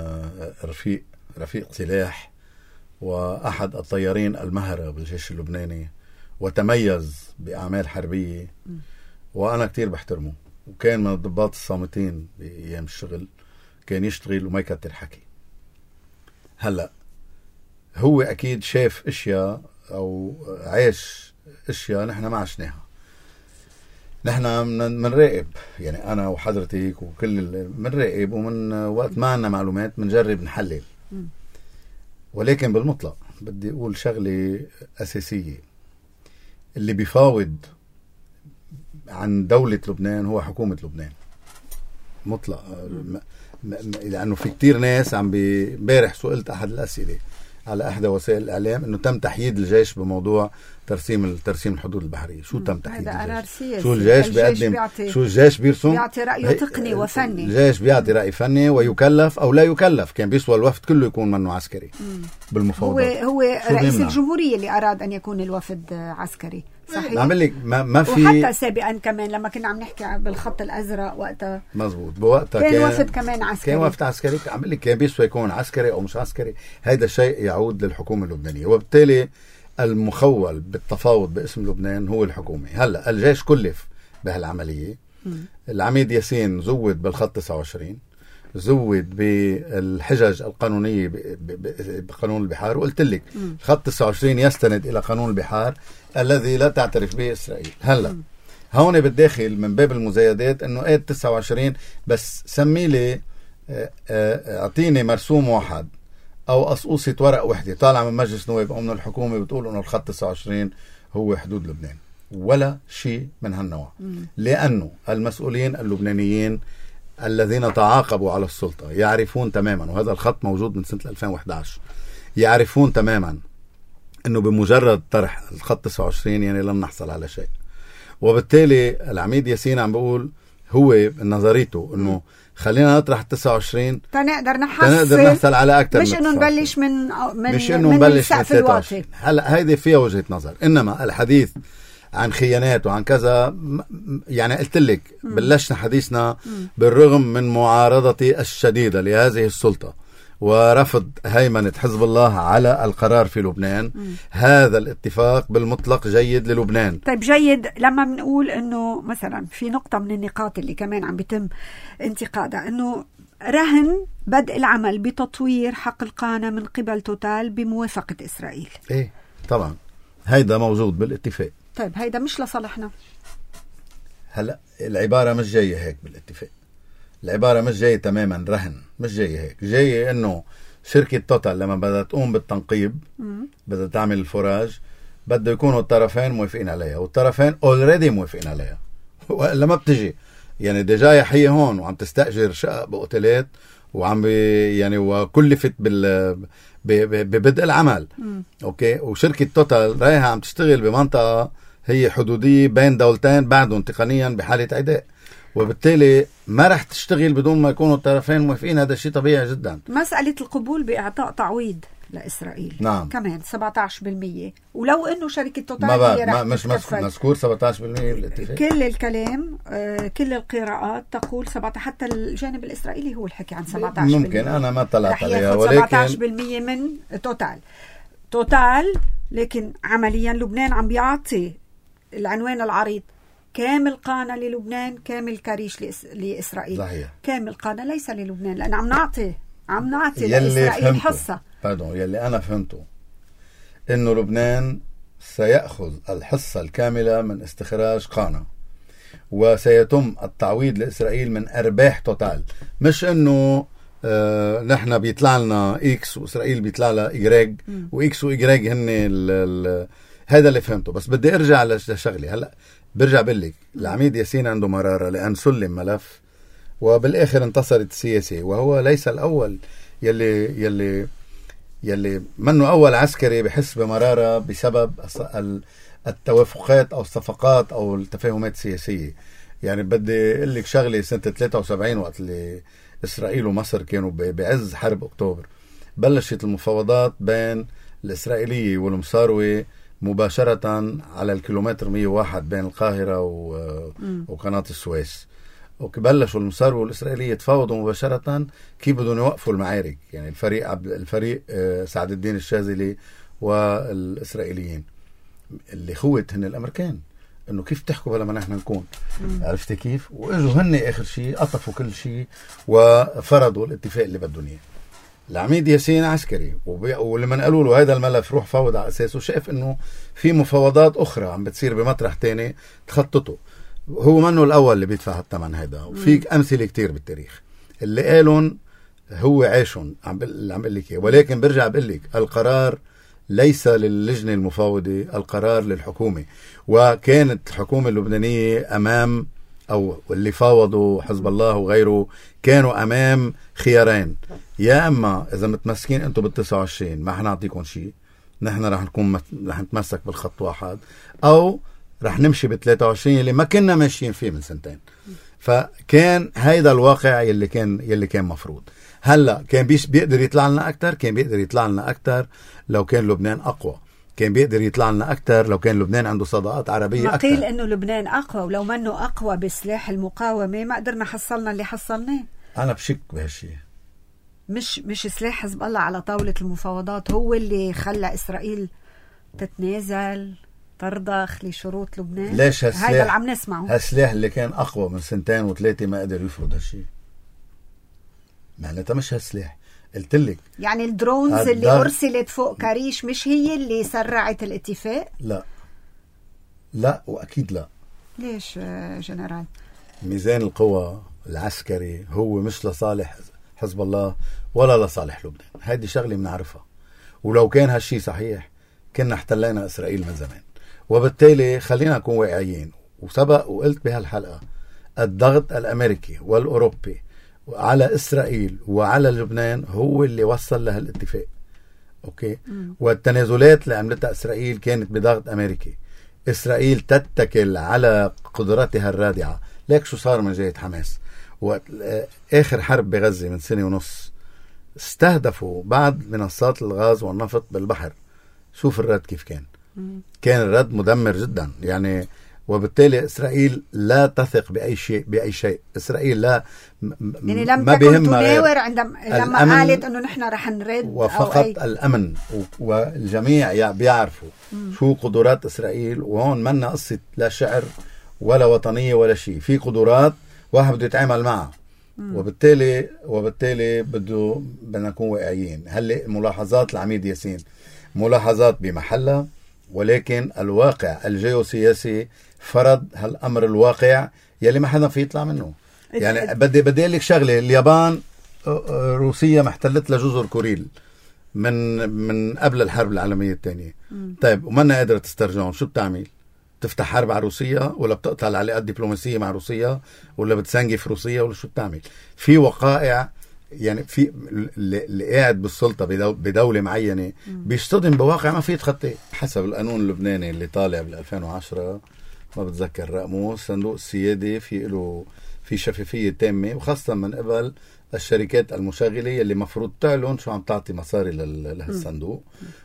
رفيق سلاح وأحد الطيارين المهرة بالجيش اللبناني، وتميز بأعمال حربية وأنا كتير بحترمه، وكان من الضباط الصامتين بأيام الشغل، كان يشتغل وما يكتر حكي. هلأ هو أكيد شاف أشياء أو عاش أشياء نحن ما عشناها. نحن منراقب، يعني أنا وحضرتك وكل منراقب، ومن وقت ما عنا معلومات منجرب نحلل. ولكن بالمطلق بدي أقول شغلة أساسية، اللي بيفاوض عن دولة لبنان هو حكومة لبنان مطلق. لأنه في كتير ناس امبارح سئلت أحد الأسئلة على إحدى وسائل الإعلام إنه تم تحييد الجيش بموضوع ترسيم الحدود البحرية. شو تم تحييد الجيش؟ شو الجيش بيقدم؟ شو الجيش بيرسم؟ بيعطي رأيه تقني وفني. الجيش بيعطي رأي فني ويكلف أو لا يكلف. كان بيسوى الوفد كله يكون منه عسكري بالمفاوضات. هو رئيس الجمهورية اللي أراد أن يكون الوفد عسكري. صحيح. عم لك ما في، وحتى سابقا كمان لما كنا عم نحكي بالخط الأزرق وقتها مزبوط، بوقتها كان وفد كمان عسكري. كان وفد عسكري. عم لك كان بيسوى يكون عسكري أو مش عسكري. هذا الشيء يعود للحكومة اللبنانية، وبالتالي المخول بالتفاوض باسم لبنان هو الحكومة. هلا الجيش كلف بهالعملية. العميد ياسين زود بالخط 29، زود بالحجج القانونية بقانون البحار. وقلت لك الخط 29 يستند إلى قانون البحار الذي لا تعترف به إسرائيل. هلا هون بالداخل من باب المزايدات إنه 29 بس سمي لي اعطيني مرسوم واحد أو قصقوصة ورق وحدة طالعة من مجلس نواب أو من الحكومة بتقول إنه الخط 29 هو حدود لبنان. ولا شيء من هالنوع. لأنه المسؤولين اللبنانيين الذين تعاقبوا على السلطة يعرفون تماما، وهذا الخط موجود من سنة 2011، يعرفون تماما أنه بمجرد طرح الخط 29 يعني لن نحصل على شيء. وبالتالي العميد ياسين عم بقول هو نظريته انه خلينا نطرح 29 تنقدر نحصل على اكثر، مش انه نبلش مش انه نبلش من 23. هلا هيدي فيها وجهة نظر، انما الحديث عن خيانات وعن كذا، يعني قلت لك بلشنا حديثنا بالرغم من معارضتي الشديدة لهذه السلطة ورفض هيمنة حزب الله على القرار في لبنان. هذا الاتفاق بالمطلق جيد للبنان. طيب جيد، لما بنقول انه مثلا في نقطة من النقاط اللي كمان عم بيتم انتقادها، انه رهن بدء العمل بتطوير حقل قانا من قبل توتال بموافقة إسرائيل. ايه طبعا هيدا موجود بالاتفاق. طيب هيدا مش لصالحنا. هلا العبارة مش جاية هيك بالاتفاق، العبارة مش جاية تماما رهن، مش جاية هيك، جاية انه شركة توتال لما بدها تقوم بالتنقيب بدها تعمل الفراج بده يكونوا الطرفين موافقين عليها، والطرفين اوريدي موافقين عليها. وإلا ما بتجي يعني دي جاية حية هون وعم تستأجر شقق بأوتيلات وعم يعني وكلفت ببدء العمل. اوكي، وشركة توتال رايحة عم تشتغل بمنطقة هي حدودية بين دولتين بعدهم تقنيا بحالة عداء، وبالتالي ما رح تشتغل بدون ما يكونوا الطرفين موافقين. هذا الشيء طبيعي جدا. مسألة القبول بإعطاء تعويض لإسرائيل نعم كمان 17%، ولو إنه شركة توتال مش مذكور 17% بالاتفاق. كل الكلام كل القراءات تقول حتى الجانب الإسرائيلي هو الحكي عن 17%. ممكن أنا ما طلعت عليها، ولكن 17% من توتال، لكن عمليا لبنان عم بيعطي العنوان العريض كامل قانا للبنان، كامل كريش لإسرائيل. صحيح. كامل قانا ليس للبنان، لأن عم نعطي لإسرائيل حصة. يلي أنا فهمته إنه لبنان سيأخذ الحصة الكاملة من استخراج قانا، وسيتم التعويض لإسرائيل من أرباح توتال. مش إنه نحن بيطلع لنا إكس وإسرائيل بيطلع لها إيجريج، وإكس وإيجريج هن هذا اللي فهمته. بس بدي أرجع لشغلي. هلأ برجع بقلك العميد ياسين عنده مرارة لأن سلم ملف وبالآخر انتصرت السياسة، وهو ليس الأول يلي منه أول عسكري بحس بمرارة بسبب التوافقات أو الصفقات أو التفاهمات السياسية. يعني بدي أقول لك شغلة، سنة 73 وقت اللي إسرائيل ومصر كانوا بعز حرب أكتوبر، بلشت المفاوضات بين الإسرائيلية والمصاروي مباشرة على الكيلومتر 101 بين القاهرة وقناة السويس. وبلشوا المصاروي والإسرائيلية يتفاوضوا مباشرة كيف بدهم يوقفوا المعارك، يعني الفريق سعد الدين الشاذلي والإسرائيليين. اللي خوت هن الأمريكان إنه كيف تحكوا بلا ما نحن نكون. عرفت كيف؟ وإجوا هن آخر شيء قطفوا كل شيء وفرضوا الاتفاق اللي بدهم إياه. العميد ياسين عسكري، ولما قالوا له هذا الملف روح فاوض على أساسه، شاف إنه في مفاوضات أخرى عم بتصير بمطرح تاني تخططه. هو منه الأول اللي بيدفع الثمن هذا، وفيك أمثلة كتير بالتاريخ اللي قالون هو عايشون عم بقول لك. ولكن برجع بقول لك القرار ليس للجنة المفاوضة، القرار للحكومة. وكانت الحكومة اللبنانية أمام، أو اللي فاوضوا حزب الله وغيره كانوا أمام خيارين: يا أما إذا متمسكين أنتوا بال29 ما حنعطيكم شيء، نحن رح نتمسك بالخط واحد، أو رح نمشي ب23 اللي ما كنا ماشيين فيه من سنتين. فكان هيدا الواقع يلي كان مفروض. هلا كان بيقدر يطلع لنا أكتر، كان بيقدر يطلع لنا أكتر لو كان لبنان أقوى، كان بيقدر يطلع لنا أكتر لو كان لبنان عنده صداقات عربية أكتر. ما قيل إنه لبنان أقوى، ولو منه أقوى بسلاح المقاومة ما قدرنا حصلنا اللي حصلناه. أنا بشك بهالشيء. مش سلاح حزب الله على طاولة المفاوضات هو اللي خلى إسرائيل تتنازل ترضخ لشروط لبنان. ليش هذا اللي عم نسمعه. هالسلاح اللي كان أقوى من 2 و3 ما قدر يفرض هالشيء. معناتها مش هالسلاح. قلت لك يعني الدرونز اللي أرسلت فوق كريش مش هي اللي سرعت الاتفاق؟ لا وأكيد لا. ليش جنرال؟ ميزان القوى العسكري هو مش لصالح حزب الله ولا لصالح لبنان. هذه شغلة بنعرفها، ولو كان هالشي صحيح كنا احتلينا إسرائيل من زمان. وبالتالي خلينا نكون واقعيين. وسبق وقلت بهالحلقة الضغط الأمريكي والأوروبي على إسرائيل وعلى لبنان هو اللي وصل لها الاتفاق. أوكي. والتنازلات اللي عملتها إسرائيل كانت بضغط أمريكي. إسرائيل تتكل على قدرتها الرادعة ليك شو صار من جهة حماس. وآخر حرب بغزة من سنة ونص استهدفوا بعض منصات الغاز والنفط بالبحر. شوف الرد كيف كان الرد مدمر جدا يعني. وبالتالي إسرائيل لا تثق بأي شيء. إسرائيل لا يعني لم تكن تناور لما قالت أنه نحن رح نرد وفقط الأمن. والجميع بيعرفوا شو قدرات إسرائيل. وهون منا قصة لا شعر ولا وطنية ولا شيء. في قدرات واحد بده يتعامل معها. وبالتالي بدنا نكون واقعيين. هلأ ملاحظات العميد ياسين ملاحظات بمحلها، ولكن الواقع الجيوسياسي فرض هالأمر الواقع يلي ما حدا في يطلع منه. يعني بدي لك شغلة. اليابان روسيا محتلت لها جزر كوريل من قبل الحرب العالمية الثانية. طيب ومنا قادرة تسترجعون. شو بتعمل؟ تفتح حرب على روسيا ولا بتقطع العلاقات الدبلوماسية مع روسيا ولا بتسنجف روسيا ولا شو بتعمل؟ في وقائع يعني في اللي قاعد بالسلطة بدولة معينة بيصطدم بواقع ما في يتخطي. حسب القانون اللبناني اللي طالع بال2010 ما بتذكر رقمه، صندوق السيادة في شفافية تامة، وخاصة من قبل الشركات المشغلة اللي مفروض تعلن شو عم تعطي مصاري لهالصندوق.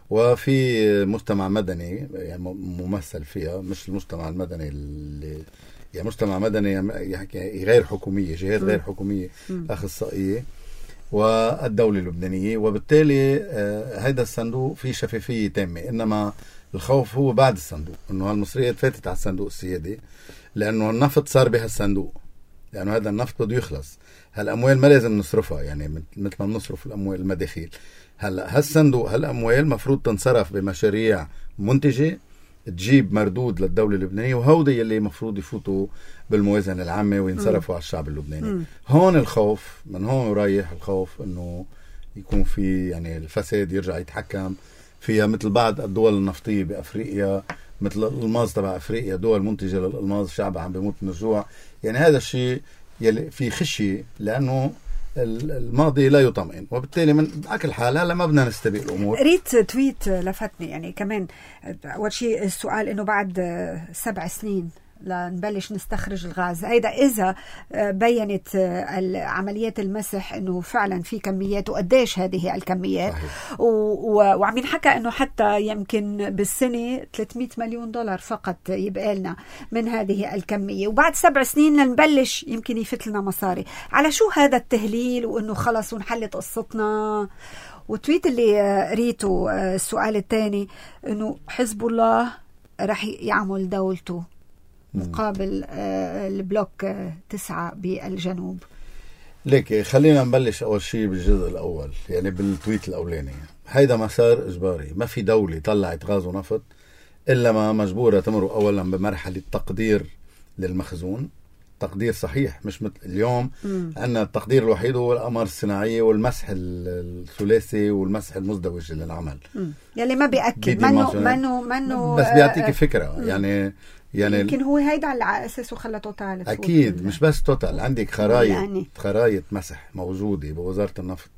وفي مجتمع مدني يعني ممثل فيها، مش المجتمع المدني اللي يعني مجتمع مدني يعني غير حكومية، جهات غير حكومية أخصائية، والدولة اللبنانية. وبالتالي هيدا الصندوق فيه شفافية تامة. إنما الخوف هو بعد الصندوق، إنه هالمصريات فاتت على الصندوق السيادي، لأنه النفط صار بهالصندوق، لأنه هذا النفط بده يخلص. هالأموال ما لازم نصرفها يعني مثل ما بنصرف الأموال المداخيل. هلا هالصندوق هالأموال مفروض تنصرف بمشاريع منتجة تجيب مردود للدولة اللبنانية، وهودي اللي مفروض يفوتوا بالموازنة العامة وينصرفوا على الشعب اللبناني. هون الخوف، من هون ورايح الخوف انه يكون في يعني الفساد يرجع يتحكم فيها، مثل بعض الدول النفطية بأفريقيا، مثل الألماس تبع أفريقيا، دول منتجة للألماس شعبها عم بيموت من الجوع. يعني هذا الشيء يلي في خشية، لأنه الماضي لا يطمئن. وبالتالي من أكل حال هلا ما بدنا نستبق الأمور. قريت تويت لفتني يعني كمان. أول شيء السؤال إنه بعد 7 سنين لنبلش نستخرج الغاز، هيدا إذا بيّنت عمليات المسح إنه فعلا في كميات، وقديش هذه الكميات. وعم ينحكى إنه حتى يمكن بالسنة 300 مليون دولار فقط يبقى لنا من هذه الكمية، وبعد 7 سنين لنبلش يمكن يفت لنا مصاري. على شو هذا التهليل وإنه خلص ونحلت قصتنا؟ وتويت اللي قريته السؤال الثاني إنه حزب الله رح يعمل دولته مقابل البلوك 9 بالجنوب. ليك خلينا نبلش أول شيء بالجزء الأول، يعني بالتويت الأولاني. هيدا مسار إجباري. ما في دولة طلعت غاز ونفط إلا ما مجبورة تمر أولا بمرحلة تقدير للمخزون، تقدير صحيح. مش مثل اليوم عندنا التقدير الوحيد هو الأقمار الصناعية والمسح الثلاثي والمسح المزدوج للعمل، يلي ما بيأكد منه بس بيعطيك فكرة. يعني يمكن هو هيدا على أساسه خلى توتال أكيد مش بس توتال. عندك خرايط مسح موجودة بوزارة النفط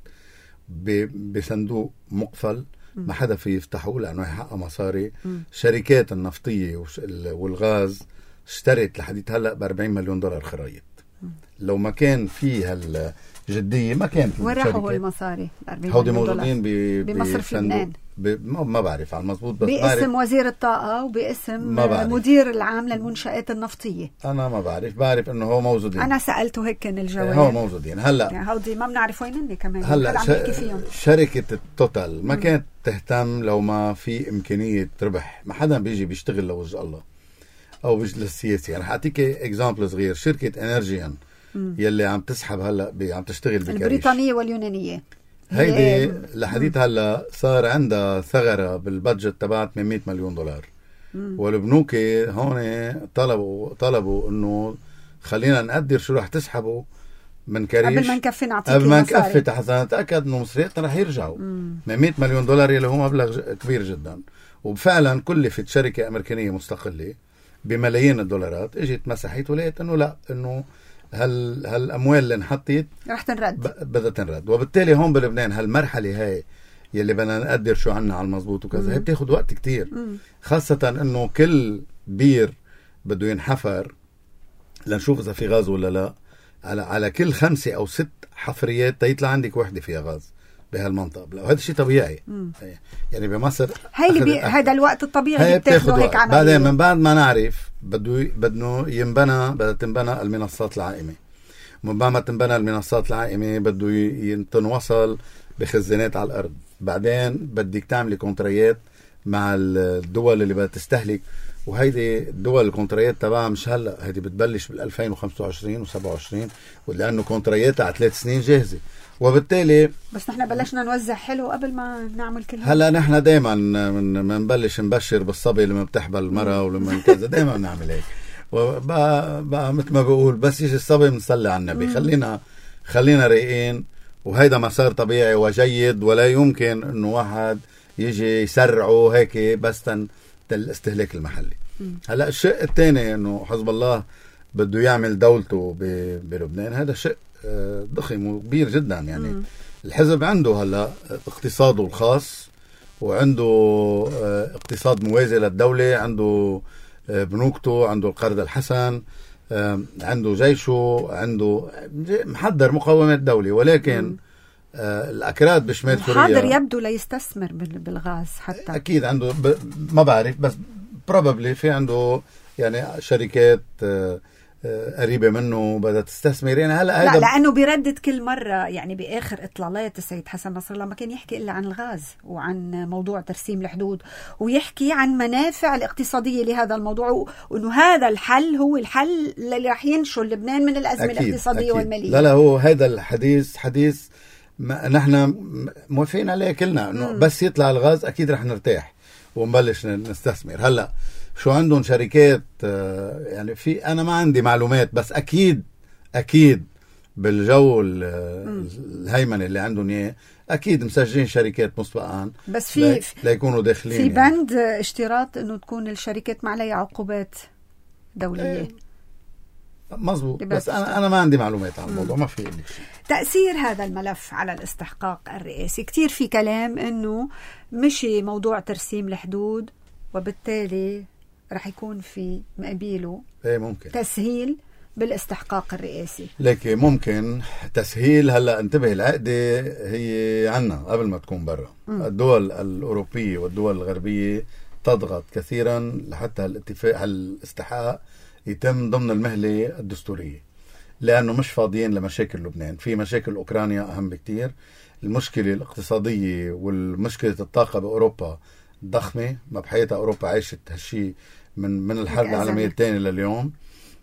بصندوق مقفل، ما حدا في يفتحه لأنه يحقق مصاري. شركات النفطية والغاز اشترت لحديت هلأ ب$40 مليون خرايط. لو ما كان في هالجدية ما كان في. وين راحوا المصاري؟ هودي موجودين بمصرف لبنان. ما بعرف على المضبوط، بس باسم وزير الطاقة وباسم مدير العام للمنشآت النفطية. أنا ما بعرف إنه هو موجودين. أنا سألته هيك كان الجواب. هو موجودين هلا. يعني هودي ما بنعرف وينني كمان. هلا شركة التوتال ما كانت تهتم لو ما في إمكانية ربح. ما حدا بيجي بيشتغل لوجه الله أو بيجي للسياسي. أنا حأعطيك إكزامبل صغير. شركة إنرجيان يلي عم تسحب هلا عم تشتغل بكريش، البريطانية واليونانية، هيدي لحديت هلا صار عندها ثغرة بالبادجت تبعت $800 مليون. والبنوك هون طلبوا انه خلينا نقدر شو رح تسحبوا من كريش قبل ما نكفي نعطيك قبل ما نكفي حتى نتأكد انه مصرياتنا رح يرجعوا. $800 مليون يلي هو مبلغ كبير جدا. وفعلا كلفت شركة أمريكانية مستقلة بملايين الدولارات، اجت مسحت ولقيت انه لا، انه هالأموال اللي انحطت رح تنرد، بدها تنرد. وبالتالي هون بلبنان هالمرحلة هاي يلي بدنا نقدر شو عنا على المضبوط وكذا، هي بتاخد وقت كتير. خاصة انه كل بير بده ينحفر لنشوف إذا في غاز ولا لا. على كل 5 أو 6 حفريات تيطلع عندك وحدة فيها غاز بهالمنطقة. وهذا شيء طبيعي. يعني بمصر هذا الوقت الطبيعي اللي بتاخده هيك عملية. بعدين من بعد ما نعرف بدها تنبنى المنصات العائمة. من بعد ما تنبنى المنصات العائمة بده تنوصل بخزانات على الأرض. بعدين بدك تعملي كونتريات مع الدول اللي بدها تستهلك، وهيدي الدول الكونتريات تبعها مش هلا، هيدي بتبلش بال 2025 و27، ولانه كونترياتها على 3 سنين جاهزه. وبالتالي بس نحن بلشنا نوزع حلو قبل ما نعمل كل هلا نحن دائما بنبلش نبشر بالصبي لما بتحبل المرأة ولما كذا، دائما بنعمل هيك. وبقى مثل ما بقول بس يجي الصبي بنصلي على النبي. خلينا رايقين، وهيدا مسار طبيعي وجيد، ولا يمكن انه واحد يجي يسرعه هيك بس الاستهلاك المحلي. هلا الشيء الثاني انه حزب الله بده يعمل دولته بلبنان، هذا شيء ضخم وكبير جدا. يعني الحزب عنده هلا اقتصاده الخاص، وعنده اقتصاد موازي للدولة، عنده بنوكته، عنده القرض الحسن، عنده جيشه، عنده محضر مقومات دولة. ولكن الأكراد بشمال سوريا حاضر يبدو ليستثمر بالغاز حتى. أكيد عنده ما بعرف، بس probably في عنده يعني شركات قريبة منه بدها تستثمر. يعني هلا لا، لأنه بيردد كل مرة. يعني بآخر إطلالات السيد حسن نصر الله ما كان يحكي إلا عن الغاز وعن موضوع ترسيم الحدود، ويحكي عن منافع الاقتصادية لهذا الموضوع، وإنه هذا الحل هو الحل اللي راح ينشل لبنان من الأزمة الاقتصادية والمالية. لا هو هذا الحديث حديث نحن موافقين عليه كلنا، إنه بس يطلع الغاز أكيد رح نرتاح ونبلش نستثمر. هلا شو عندهم شركات يعني في أنا ما عندي معلومات، بس أكيد بالجو الهيمنة اللي عندهم إياه أكيد مسجلين شركات مسبقا، بس في ليكونوا داخلين في بند اشتراط إنه تكون الشركات ما عليها عقوبات دولية. مظبوط، بس أنا ما عندي معلومات عن الموضوع، ما في لي شيء. تأثير هذا الملف على الاستحقاق الرئاسي، كتير في كلام إنه مشي موضوع ترسيم الحدود، وبالتالي رح يكون في مقابله ممكن تسهيل بالاستحقاق الرئاسي. لكن ممكن تسهيل. هلا انتبه، العقدة هي عنا قبل ما تكون برا. الدول الأوروبية والدول الغربية تضغط كثيرا لحتى الاتفاق الاستحقاق يتم ضمن المهلة الدستورية، لأنه مش فاضيين لمشاكل لبنان. في مشاكل أوكرانيا أهم بكتير، المشكلة الاقتصادية والمشكلة الطاقة بأوروبا ضخمة، ما بحياتها أوروبا عايشت هالشي من الحرب العالمية الثانية لليوم.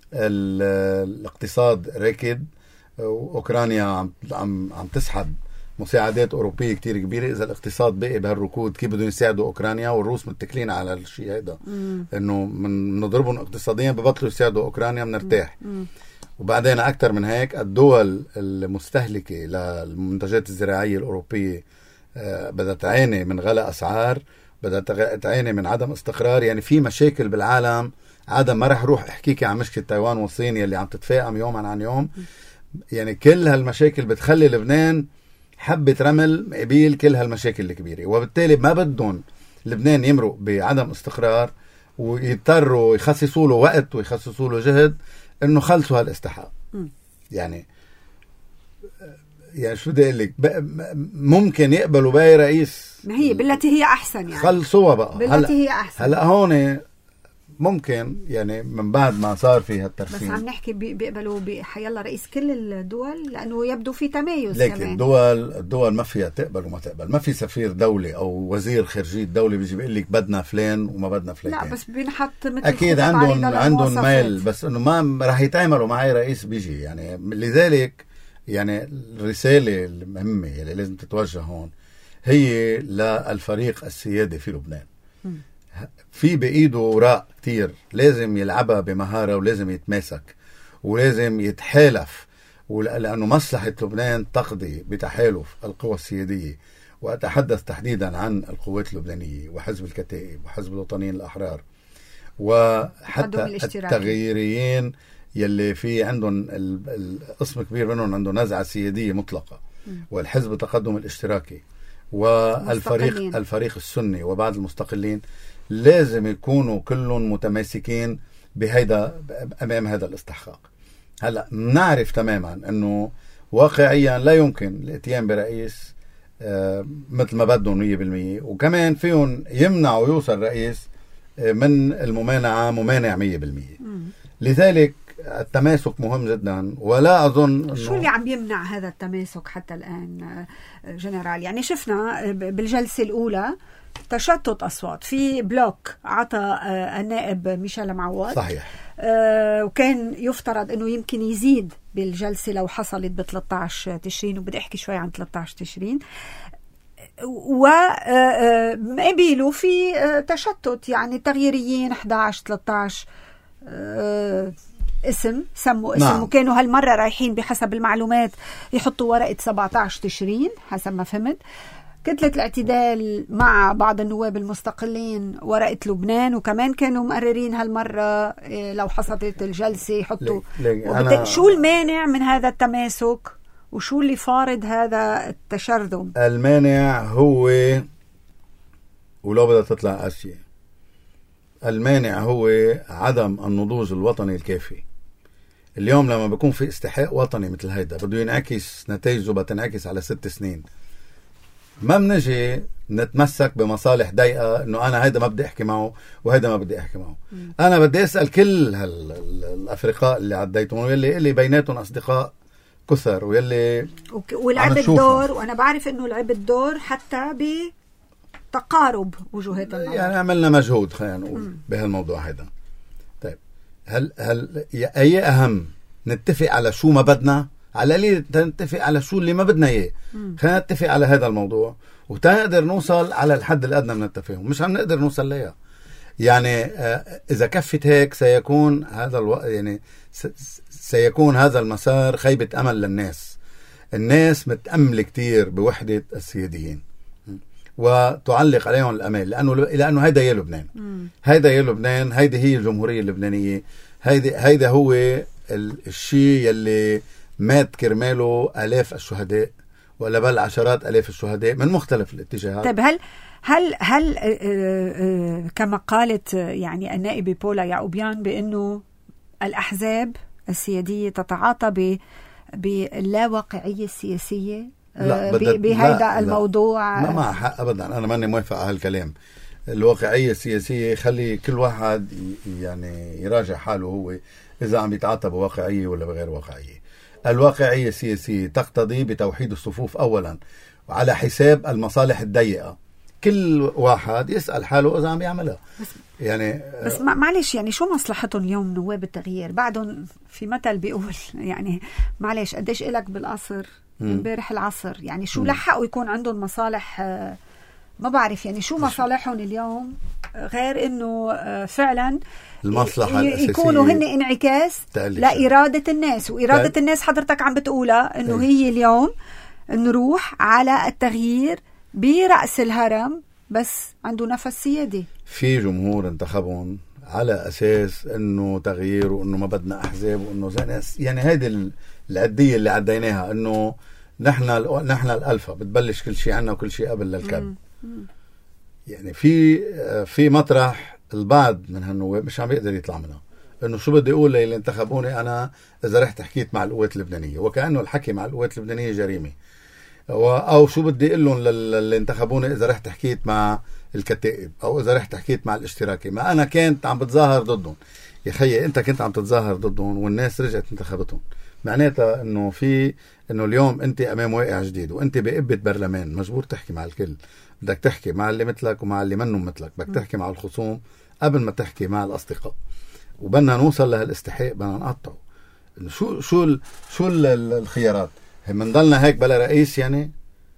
الاقتصاد راكد، وأوكرانيا عم تسحب مساعدات أوروبية كتير كبيرة. إذا الاقتصاد بقي بهالركود كيف بدهم يساعدوا أوكرانيا؟ والروس متكلين على الشيء هذا، إنه من نضربهم اقتصاديا ببطلوا يساعدوا أوكرانيا بنرتاح. وبعدين أكتر من هيك، الدول المستهلكة للمنتجات الزراعية الأوروبية بدها تعاني من غلاء أسعار، بدها تعاني من عدم استقرار. يعني في مشاكل بالعالم. عادة ما رح روح احكيك عن مشكلة تايوان والصين يلي عم تتفاقم يوما عن يوم. يعني كل هالمشاكل بتخلي لبنان حبة رمل مقابل كل هالمشاكل الكبيرة، وبالتالي ما بدهم لبنان يمرق بعدم استقرار، ويضطروا يخصصوا له وقت ويخصصوا له جهد انه خلصوا هالاستحقاق. يعني شو بدي اقول لك، ممكن يقبلوا باي رئيس، ما هي بالتي هي احسن، يعني خلصوها بقى بالتي هي احسن. هلا هون ممكن يعني من بعد ما صار في هالترسيم، بس عم نحكي بيقبلوا حيلا رئيس كل الدول، لانه يبدو في تميز. لكن الدول ما فيها تقبل وما تقبل. ما في سفير دولة او وزير خارجية دولة بيجي بيقول لك بدنا فلان وما بدنا فلان. لا بس بينحط مثل اكيد عندهم ميل، بس انه ما راح يتعاملوا مع اي رئيس بيجي. يعني لذلك يعني الرسالة المهمة اللي لازم تتوجه هون هي للفريق السيادي في لبنان. في بإيده وراء كتير لازم يلعبها بمهارة، ولازم يتماسك، ولازم يتحالف، لأنه مصلحة لبنان تقضي بتحالف القوى السيادية. وأتحدث تحديدا عن القوات اللبنانية وحزب الكتائب وحزب الوطنيين الأحرار، وحتى التغييريين يلي في عندهم القسم كبير منهم عنده نزعة سيادية مطلقة، والحزب التقدم الاشتراكي، والفريق السني، وبعض المستقلين. لازم يكونوا كلهم متماسكين بهيدا امام هذا الاستحقاق. هلا نعرف تماما انه واقعيا لا يمكن الاتيان برئيس مثل ما بدهم 100%، وكمان فيهم يمنعوا يوصل رئيس من الممانعة ممانع 100%. لذلك التماسك مهم جدا، ولا أظن شو اللي عم يمنع هذا التماسك حتى الآن جنرال؟ يعني شفنا بالجلسة الأولى تشتت أصوات في بلوك عطى النائب ميشيل معوض، صحيح، وكان يفترض أنه يمكن يزيد بالجلسة لو حصلت ب 13 تشرين، وبدي أحكي شوي عن 13 تشرين، وقبيلوا في تشتت، يعني تغييريين 11 13 اسم سموا اسم. نعم. وكانوا هالمرة رايحين بحسب المعلومات يحطوا ورقة 17 تشرين حسب ما فهمت. كتلة الاعتدال مع بعض النواب المستقلين ورقة لبنان، وكمان كانوا مقررين هالمرة لو حصلت الجلسة يحطوا شو المانع من هذا التماسك وشو اللي فارض هذا التشرذم؟ المانع هو، ولو بدها تطلع أشياء، المانع هو عدم النضوج الوطني الكافي. اليوم لما بيكون في استحقاق وطني مثل هيدا بده ينعكس نتائجه، بتنعكس على 6 سنين. ما بنجي نتمسك بمصالح ضيقة انه انا هيدا ما بدي احكي معه وهيدا ما بدي احكي معه. انا بدي اسأل كل الافرقاء اللي عديتهم واللي بيناتهم اصدقاء كثر واللي ولعب الدور، وانا بعرف انه لعب الدور حتى بتقارب وجهات النظر. يعني عملنا مجهود خلينا نقول بهالموضوع هذا. طيب هل اي اهم نتفق على شو ما بدنا، على ليه نتفق على شو اللي ما بدنا اياه. خلينا نتفق على هذا الموضوع وتنقدر نوصل على الحد الادنى من التفاهم. مش عم نقدر نوصل ليها يعني اذا كفت هيك سيكون هذا يعني سيكون هذا المسار خيبة امل للناس. الناس متأمل كتير بوحدة السياديين وتعلق عليهم الامال، لانه هيدا يا لبنان، هيدا يا لبنان، هيدي هي الجمهورية اللبنانية، هيدا هو الشيء يلي مات كرماله آلاف الشهداء ولا بل عشرات آلاف الشهداء من مختلف الاتجاهات. طيب هل كما قالت يعني النائبة بولا يعقوبيان بأنه الأحزاب السيادية تتعاطى باللاواقعية السياسية بهذا الموضوع؟ ما مع حق أبدا، أنا ماني موافق على هالكلام. الواقعية السياسية خلي كل واحد يعني يراجع حاله هو إذا عم يتعاطى بواقعية ولا بغير واقعية. الواقعية السياسية تقتضي بتوحيد الصفوف أولا على حساب المصالح الضيقة. كل واحد يسأل حاله إذا عم يعملها. بس معلش، يعني شو مصلحتهم اليوم نواب التغيير؟ بعدهم في مثل بيقول يعني معلش قديش إلك بالقصر امبارح العصر، يعني شو لحقوا يكون عندهم مصالح؟ ما بعرف يعني شو مصالحهم اليوم غير انه فعلا المصلحة يكونوا هن انعكاس لإرادة الناس، وإرادة الناس حضرتك عم بتقولها انه هي اليوم نروح على التغيير برأس الهرم بس عنده نفس سيادي. في جمهور انتخبهم على أساس انه تغيير وانه ما بدنا أحزاب وانه زي ناس، يعني هيدي العدية اللي عديناها انه نحن الألفا بتبلش كل شيء عنا وكل شيء قبل للكلب. يعني في مطرح البعض من هالنواب مش عم يقدر يطلع منها، انه شو بدي اقول للي انتخبوني انا اذا رحت حكيت مع القوات اللبنانيه، وكانه الحكي مع القوات اللبنانيه جريمه، او شو بدي اقول لهم للي انتخبوني اذا رحت حكيت مع الكتائب او اذا رحت حكيت مع الاشتراكي، ما انا كنت عم بتظاهر ضدهم. يا خيي انت كنت عم تتظاهر ضدهم والناس رجعت انتخبتهم، معناتها انه اليوم انت امام واقع جديد وانت بقبة برلمان مجبور تحكي مع الكل. بدك تحكي مع اللي مثلك ومع اللي منهم مثلك، بدك تحكي مع الخصوم قبل ما تحكي مع الأصدقاء. وبدنا نوصل لهالاستحقاق، بدنا نقطعه. شو الخيارات؟ منضلنا هيك بلا رئيس؟ يعني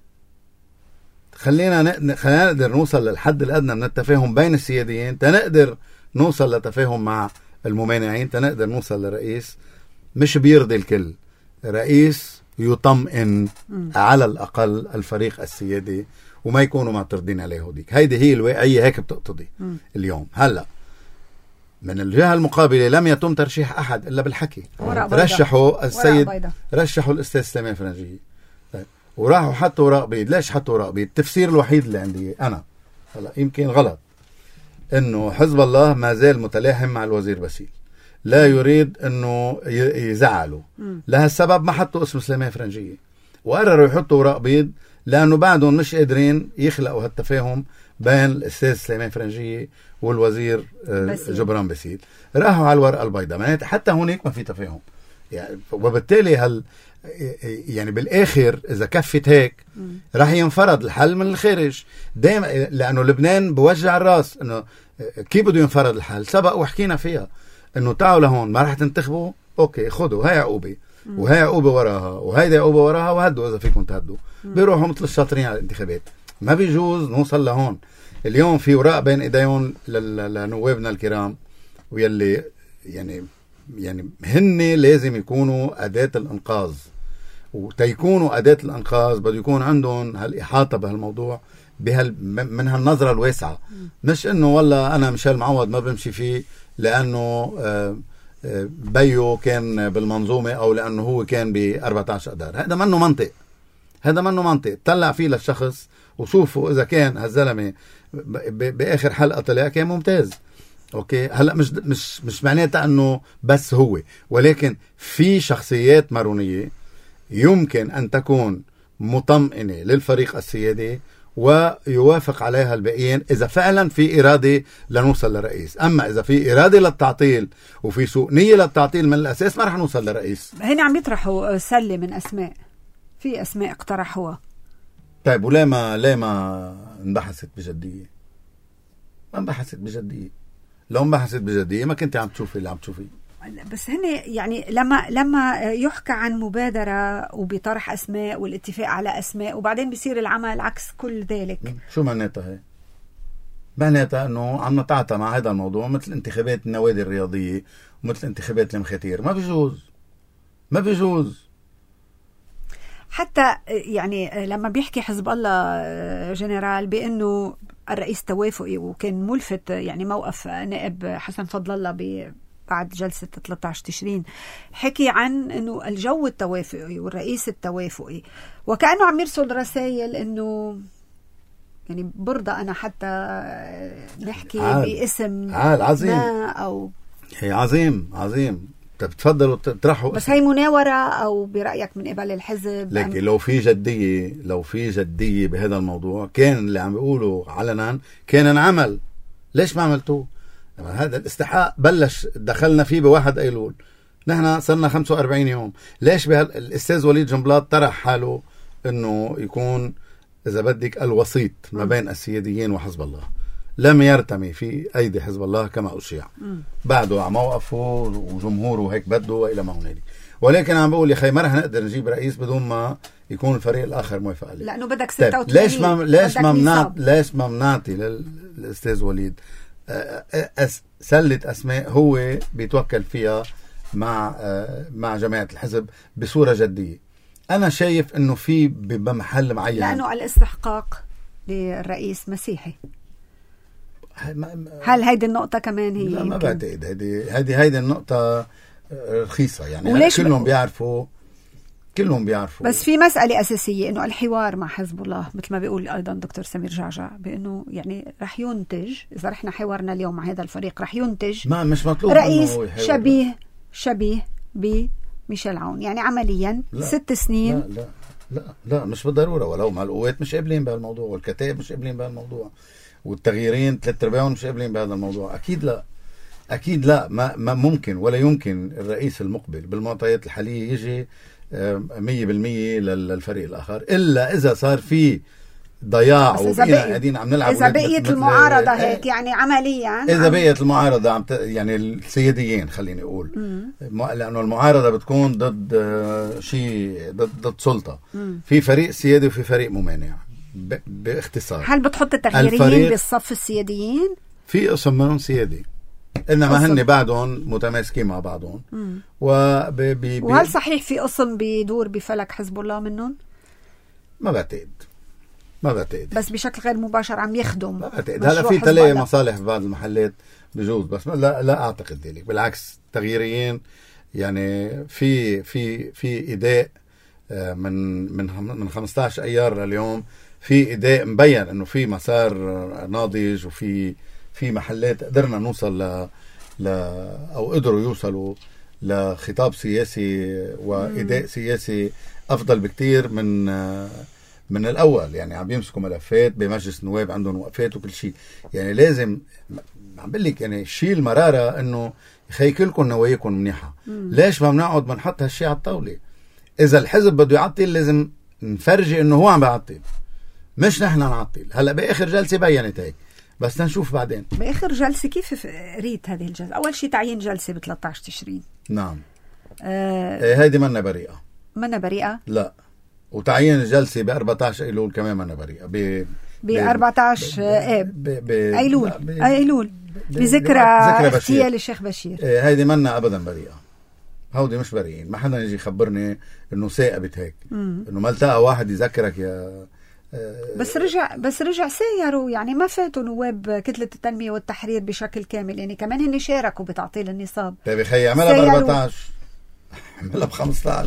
خلينا نقدر نوصل للحد الأدنى من التفاهم بين السياديين، تنقدر نوصل لتفاهم مع الممانعين، تنقدر نوصل لرئيس مش بيرضي الكل، رئيس يطمئن على الأقل الفريق السيادي وما يكونوا معترضين عليه. هوديك هيدي هي الواقعية، هيك بتقتضي اليوم. هلا من الجهة المقابلة لم يتم ترشيح أحد إلا بالحكي. رشحوا الأستاذ سليمان فرنجي، وراحوا حطوا ورق بيض. ليش حطوا ورق بيض؟ التفسير الوحيد اللي عندي أنا هلا يمكن غلط، إنه حزب الله ما زال متلاحم مع الوزير باسيل. لا يريد انه يزعلوا. لهالسبب ما حطوا اسم سليمان فرنجية، وقرروا يحطوا ورق بيض لانه بعدهم مش قادرين يخلقوا هالتفاهم بين الاستاذ سليمان فرنجية والوزير جبران باسيل. راحوا على الورقة البيضاء، حتى هناك ما في تفاهم يعني. وبالتالي يعني بالاخر اذا كفت هيك راح ينفرض الحل من الخارج دائما، لانه لبنان بوجع الراس انه كيف بده ينفرض الحل. سبق وحكينا فيها انه تعالوا لهون ما راح تنتخبوا، اوكي خذوا هاي عقوبه وهي عقوبه وراها وهيدي عقوبه وراها، وهدوا اذا فيكم تهدوا. بيروحوا مثل الشاطرين على الانتخابات. ما بيجوز نوصل لهون. اليوم في وراء بين ايديهم لنوابنا الكرام، ويلي يعني هن لازم يكونوا أداة الإنقاذ، وتيكونوا أداة الإنقاذ بده يكون عندهم هالإحاطة بهالموضوع من هالنظرة الواسعة. مش إنه والله أنا مشال معوض ما بمشي فيه لأنه بيو كان بالمنظومة أو لأنه هو كان ب14 أدار. هذا منه منطق، هذا منه منطق. طلع فيه للشخص وشوفوا إذا كان هالزلمة بآخر حلقة طلع كان ممتاز. اوكي هلا مش معناتها انه بس هو، ولكن في شخصيات مارونية يمكن ان تكون مطمئنة للفريق السيادي ويوافق عليها الباقيين اذا فعلا في ارادة لنوصل لرئيس. اما اذا في ارادة للتعطيل وفي سوء نية للتعطيل من الاساس ما رح نوصل لرئيس. هنا عم يطرحوا سلة من اسماء، في اسماء اقترحوها. طيب وليه ما انبحثت بجدية؟ ما انبحثت بجدية. لو انبحثت بجدية ما كنت عم تشوفي اللي عم تشوفي. بس هن يعني لما يحكى عن مبادرة وبيطرح أسماء والاتفاق على أسماء وبعدين بيصير العمل عكس كل ذلك. شو معناتها هي؟ معناتها أنه عم نتعاطى مع هذا الموضوع مثل انتخابات النوادي الرياضية ومثل انتخابات المخاتير. ما بيجوز. حتى يعني لما بيحكي حزب الله جنرال بأنه الرئيس توافقي، وكان ملفت يعني موقف نائب حسن فضل الله بعد جلسة 13 تشرين، حكي عن أنه الجو التوافقي والرئيس التوافقي، وكأنه عم يرسل رسائل أنه يعني برضى أنا حتى نحكي باسم عظيم أو هي عظيم بتفضلوا تطرحوا. بس هي مناورة أو برأيك من قبل الحزب؟ لكن لو في جدية بهذا الموضوع كان اللي عم بيقولوا علنا كان انعمل. ليش ما عملتوه؟ هذا الاستحقاق بلش دخلنا فيه بواحد أيلول، نحن صرنا 45 يوم. ليش الأستاذ وليد جنبلاط طرح حاله انه يكون اذا بدك الوسيط ما بين السياديين وحزب الله؟ لم يرتمي في أيدي حزب الله كما أشيع، بعده على موقفه وجمهوره هيك بده وإلى ما هنالك. ولكن عم بقول يا خي ما رح نقدر نجيب رئيس بدون ما يكون الفريق الآخر موافق عليه، لأنه بدك 86. ليش ما منعطي للأستاذ وليد سلة أسماء هو بيتوكل فيها مع جماعة الحزب بصورة جدية؟ أنا شايف إنه في بمحل معين، لأنه الاستحقاق للرئيس مسيحي. هل هيدي النقطة كمان هي؟ لا ما بعتقد هيدي النقطة رخيصة يعني. كلهم بيعرفوا. بس في مسألة أساسية إنه الحوار مع حزب الله مثل ما بيقول أيضا دكتور سمير جعجع، بأنه يعني رح ينتج إذا رحنا حوارنا اليوم مع هذا الفريق رح ينتج مش مطلوب رئيس شبيه بميشيل عون. يعني عمليا 6 سنين. لا مش بالضرورة، ولو مع القوات مش قابلين بهالموضوع والكتائب مش قابلين بهالموضوع والتغييرين 3/4 مش قابلين بهذا الموضوع. أكيد لا ما ممكن ولا يمكن الرئيس المقبل بالمعطيات الحالية يجي 100% للفريق الآخر، إلا إذا صار في ضياع وبقينا قاعدين عم نلعب. إذا بقيت المعارضة هيك يعني عمليا، إذا بقيت المعارضة يعني السياديين خليني أقول، لأنه المعارضة بتكون ضد شيء ضد سلطة. في فريق سيادي وفي فريق ممانع باختصار. هل بتحط التغييريين بالصف السياديين؟ في قسم منهم سيادي إنما هن بعدهم متماسكين مع بعضهم. وهل صحيح في قسم بيدور بفلك حزب الله منهم؟ ما بعتقد بس بشكل غير مباشر عم يخدم. ما بعتقد. هلا في تلاقي مصالح في بعض المحلات بجوز، بس لا أعتقد ذلك. بالعكس تغييريين يعني في إداء من 15 أيار لليوم، في إداء مبين إنه في مسار ناضج، وفي محلات قدرنا نوصل أو قدروا يوصلوا لخطاب سياسي وإداء سياسي أفضل بكتير من الأول. يعني عم يمسكوا ملفات بمجلس النواب، عندهم وقفات وكل شيء. يعني لازم عم بقول لك يعني شيء المرارة إنه يخي كلكم نواياكم منيحة. ليش ما بنقعد بنحط هالشيء على الطاولة؟ إذا الحزب بده يعطل لازم نفرجي إنه هو عم بيعطل، مش نحن نعطل. هلا بآخر جلسة بينت هيك، بس نشوف بعدين. بآخر جلسة كيف ريت هذه الجلسة؟ أول شيء تعيين جلسة ب 13 تشرين. نعم. هيدي منا بريئة. منا بريئة؟ لا. وتعيين الجلسة ب 14 أيلول كمان منا بريئة. ب 14 أيلول بذكرى اغتيال الشيخ بشير. هيدي منا أبدا بريئة. هودي مش بريئين. ما حدا يجي يخبرني إنه ثاقبت هيك، إنه ما التقى واحد يذكرك يا بس رجع سيروا. يعني ما فاتوا نواب كتلة التنمية والتحرير بشكل كامل، يعني كمان هن شاركوا بتعطيل النصاب. طيب يخي عملها ب 14، عملها ب 15،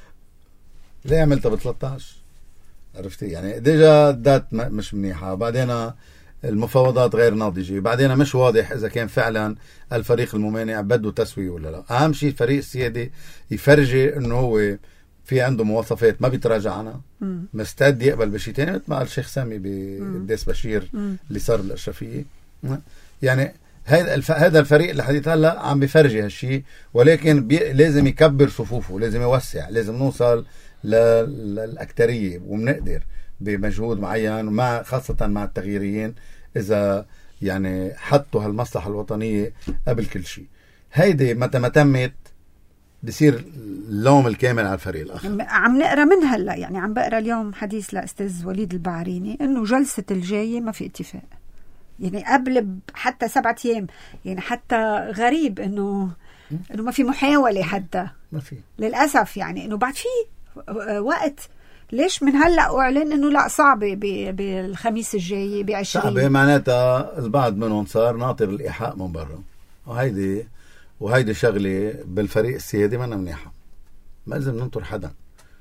ليه عملتها ب 13؟ عرفتي؟ يعني ديجا الدات مش منيحة، بعدين المفاوضات غير ناضجة، بعدين مش واضح إذا كان فعلا الفريق الممانع بده تسوية ولا لا. أهم شيء الفريق السيادي يفرجي إنه هو في عنده مواصفات ما بيتراجع عنها، مستعد يقبل بشيء تاني، مثل ما قال الشيخ سامي بقداس بشير اللي صار بالأشرفية. يعني هذا الفريق اللي حديث هلا عم بيفرجي هالشيء، ولكن لازم يكبر صفوفه، لازم يوسع، لازم نوصل للأكترية، وبنقدر بمجهود معين، ومع خاصة مع التغييريين إذا يعني حطوا هالمصلحة الوطنية قبل كل شيء. هيدي متى ما تمت بصير اللوم الكامل على الفريق الآخر. عم نقرأ من هلا، يعني عم بقرأ اليوم حديث لأستاذ وليد البعريني إنه جلسة الجاية ما في اتفاق، يعني قبل حتى 7 أيام. يعني حتى غريب إنه ما في محاولة، حتى ما في للأسف. يعني إنه بعد في وقت. ليش من هلا أعلن إنه لا صعبة بالخميس الجاي ب20؟ صعبة معناتها البعض منهم صار ناطر الإيحاء من برا، وهيدي شغلة بالفريق السيادي ما منيحة. ما لازم ننطر حدا،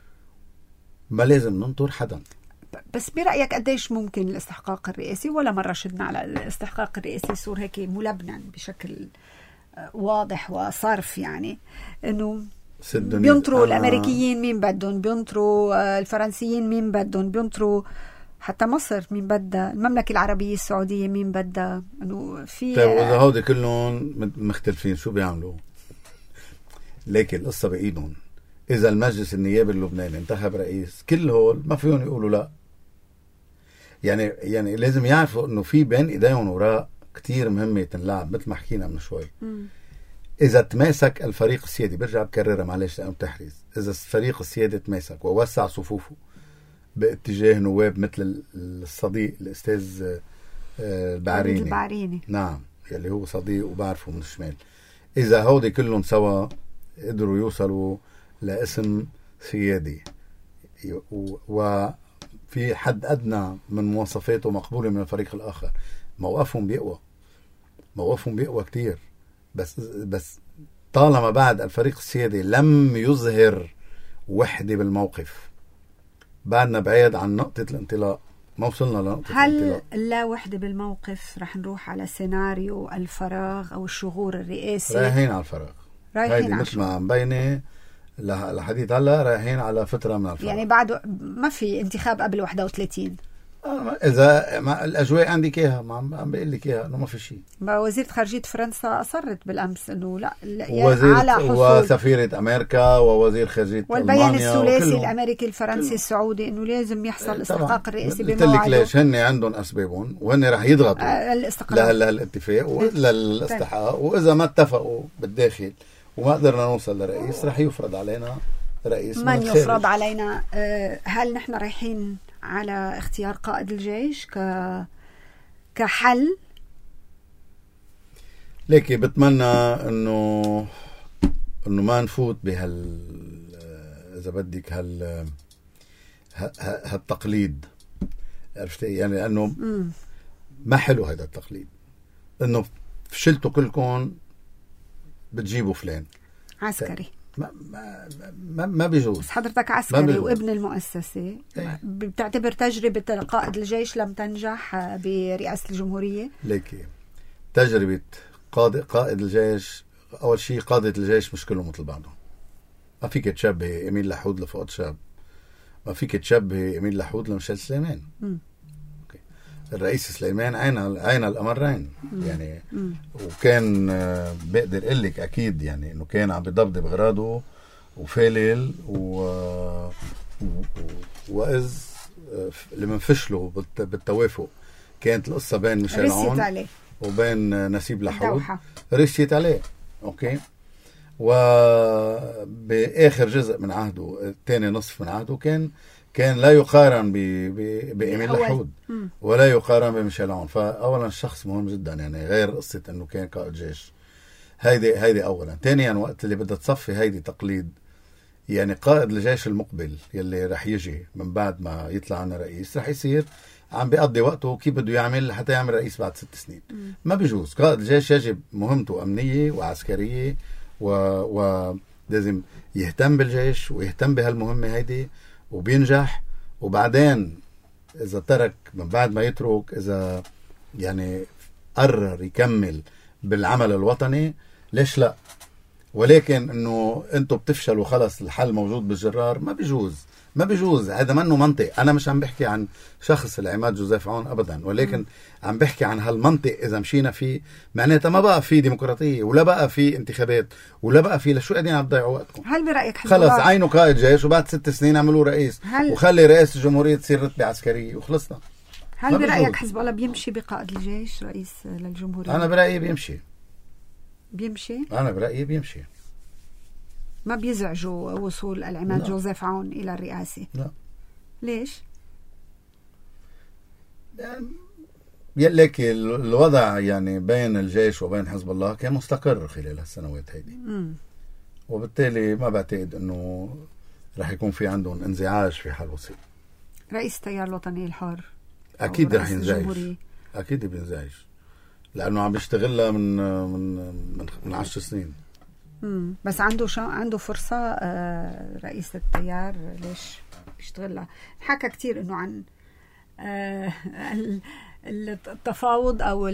ما لازم ننطر حدا. بس برأيك قديش ممكن الاستحقاق الرئاسي؟ ولا مرة شدنا على الاستحقاق الرئاسي صور هيك ملبنا بشكل واضح وصرف، يعني إنه بينطروا الأمريكيين مين بدهم، بينطروا الفرنسيين مين بدهم، بينطروا حتى مصر مين بدها، المملكة العربية السعودية مين بدها. إنه في طيب وإذا هودي كلهم مختلفين شو بيعملوا؟ لكن القصة بإيدهم. إذا المجلس النيابي اللبناني انتخب رئيس، كل هول ما فيهم يقولوا لا. يعني لازم يعرفوا إنه في بين إيديهم وراء كتير مهمة تنلعب، مثل ما حكينا من شوي. إذا تماسك الفريق السيادي، برجع بكررها معلش لأنه بتحريز، إذا الفريق السيادي تماسك ووسع صفوفه باتجاه نواب مثل الصديق الأستاذ البعريني، نعم، يلي هو صديق وبعرفه من الشمال، إذا هودي كلهم سوا قدروا يوصلوا لاسم سيادي وفي حد أدنى من مواصفاته مقبولة من الفريق الآخر، موقفهم بيقوى كتير. بس طالما بعد الفريق السيادي لم يظهر وحدة بالموقف، بعدنا بعيد عن نقطة الانطلاق، ما وصلنا لنقطة الانطلاق. هل لا وحدة بالموقف رح نروح على سيناريو الفراغ أو الشغور الرئاسي؟ رايحين على الفراغ، هيدي مثل ما عم بيني لحديث هلا، رايحين على فترة من الفراغ. يعني بعد ما في انتخاب قبل 31. إذا الأجواء عندك إياها، ما عم بقول لك إياها إنه ما في شيء. وزيرة خارجية فرنسا أصرت بالأمس إنه لا على حصول، وسفيرة أمريكا ووزير خارجية والبيان الثلاثي الأمريكي الفرنسي السعودي إنه لازم يحصل استحقاق الرئاسي بموعده. قلت لك ليش هن عندهم أسبابهم، وهن رح يضغطوا للاتفاق وللاستحقاق، وإذا ما اتفقوا بالداخل وما قدرنا نوصل لرئيس، رح يفرض علينا رئيس من يفرض علينا. هل نحن رايحين على اختيار قائد الجيش كحل؟ لكن بتمنى انه ما نفوت اذا بدك هالتقليد، عرفتي؟ يعني لانه ما حلو هذا التقليد، انه فشلتوا كلكم بتجيبوا فلان عسكري. ما بيجوز. بس حضرتك عسكري وابن المؤسسة، بتعتبر تجربة قائد الجيش لم تنجح برئاسة الجمهورية؟ لكن تجربة قائد الجيش، أول شيء قادة الجيش مش كلهم مثل بعضهم. ما فيك تشبه أمين لحود لفؤاد شاب، ما فيك تشبه أمين لحود لميشيل سليمان. الرئيس سليمان عين الأمرين يعني. وكان بقدر أقول لك أكيد يعني إنه كان عم بيضبط بغراضه وفالل وإذ لما فشلوا بالتوافق كانت القصة بين ميشيل عون وبين نسيب لحود رشيت عليه. أوكي. وبآخر جزء من عهده، الثاني نصف من عهده، كان لا يقارن بإمين لحود ولا يقارن بميشيل عون. فأولا الشخص مهم جدا يعني، غير قصة أنه كان قائد جيش. هيدي أولا. ثانيا وقت اللي بدها تصفي هيدي تقليد، يعني قائد الجيش المقبل يلي رح يجي من بعد ما يطلع عنا رئيس رح يصير عم بيقضي وقته كيف بده يعمل حتى يعمل رئيس بعد 6 سنين. ما بيجوز. قائد الجيش يجب مهمته أمنية وعسكرية ولازم يهتم بالجيش ويهتم بهالمهمة هيدي وبينجح. وبعدين إذا ترك من بعد ما يترك، إذا يعني قرر يكمل بالعمل الوطني، ليش لا؟ ولكن إنه أنتوا بتفشلوا خلص الحل موجود بالجرار، ما بيجوز. هذا منه منطق. أنا مش عم بحكي عن شخص العماد جوزيف عون أبدا، ولكن عم بحكي عن هالمنطق. إذا مشينا فيه معناتها ما بقى في ديمقراطية ولا بقى في انتخابات ولا بقى في. لشو قاعدين عم تضيعوا وقتكم؟ هل برأيك خلص عينوا قائد جيش وبعد 6 سنين عملوه رئيس وخلي رئيس الجمهورية تصير رتبة عسكرية وخلصنا. هل برأيك حزب الله بيمشي بقائد الجيش رئيس للجمهورية؟ أنا برأيي بيمشي. أنا برأيي بيمشي. ما بيزعجوا وصول العماد جوزيف عون إلى الرئاسة؟ لا. ليش؟ لك الوضع يعني بين الجيش وبين حزب الله كان مستقر خلال هالسنوات هيدي. وبالتالي ما بعتقد انه رح يكون في عندهم انزعاج في حال وصل. رئيس التيار الوطني الحر اكيد رح ينزعج. اكيد بينزعج لانه عم بيشتغلها من 10 سنين. بس عنده فرصة رئيس التيار. ليش بيشتغلها؟ حكى كتير انه عن التفاوض او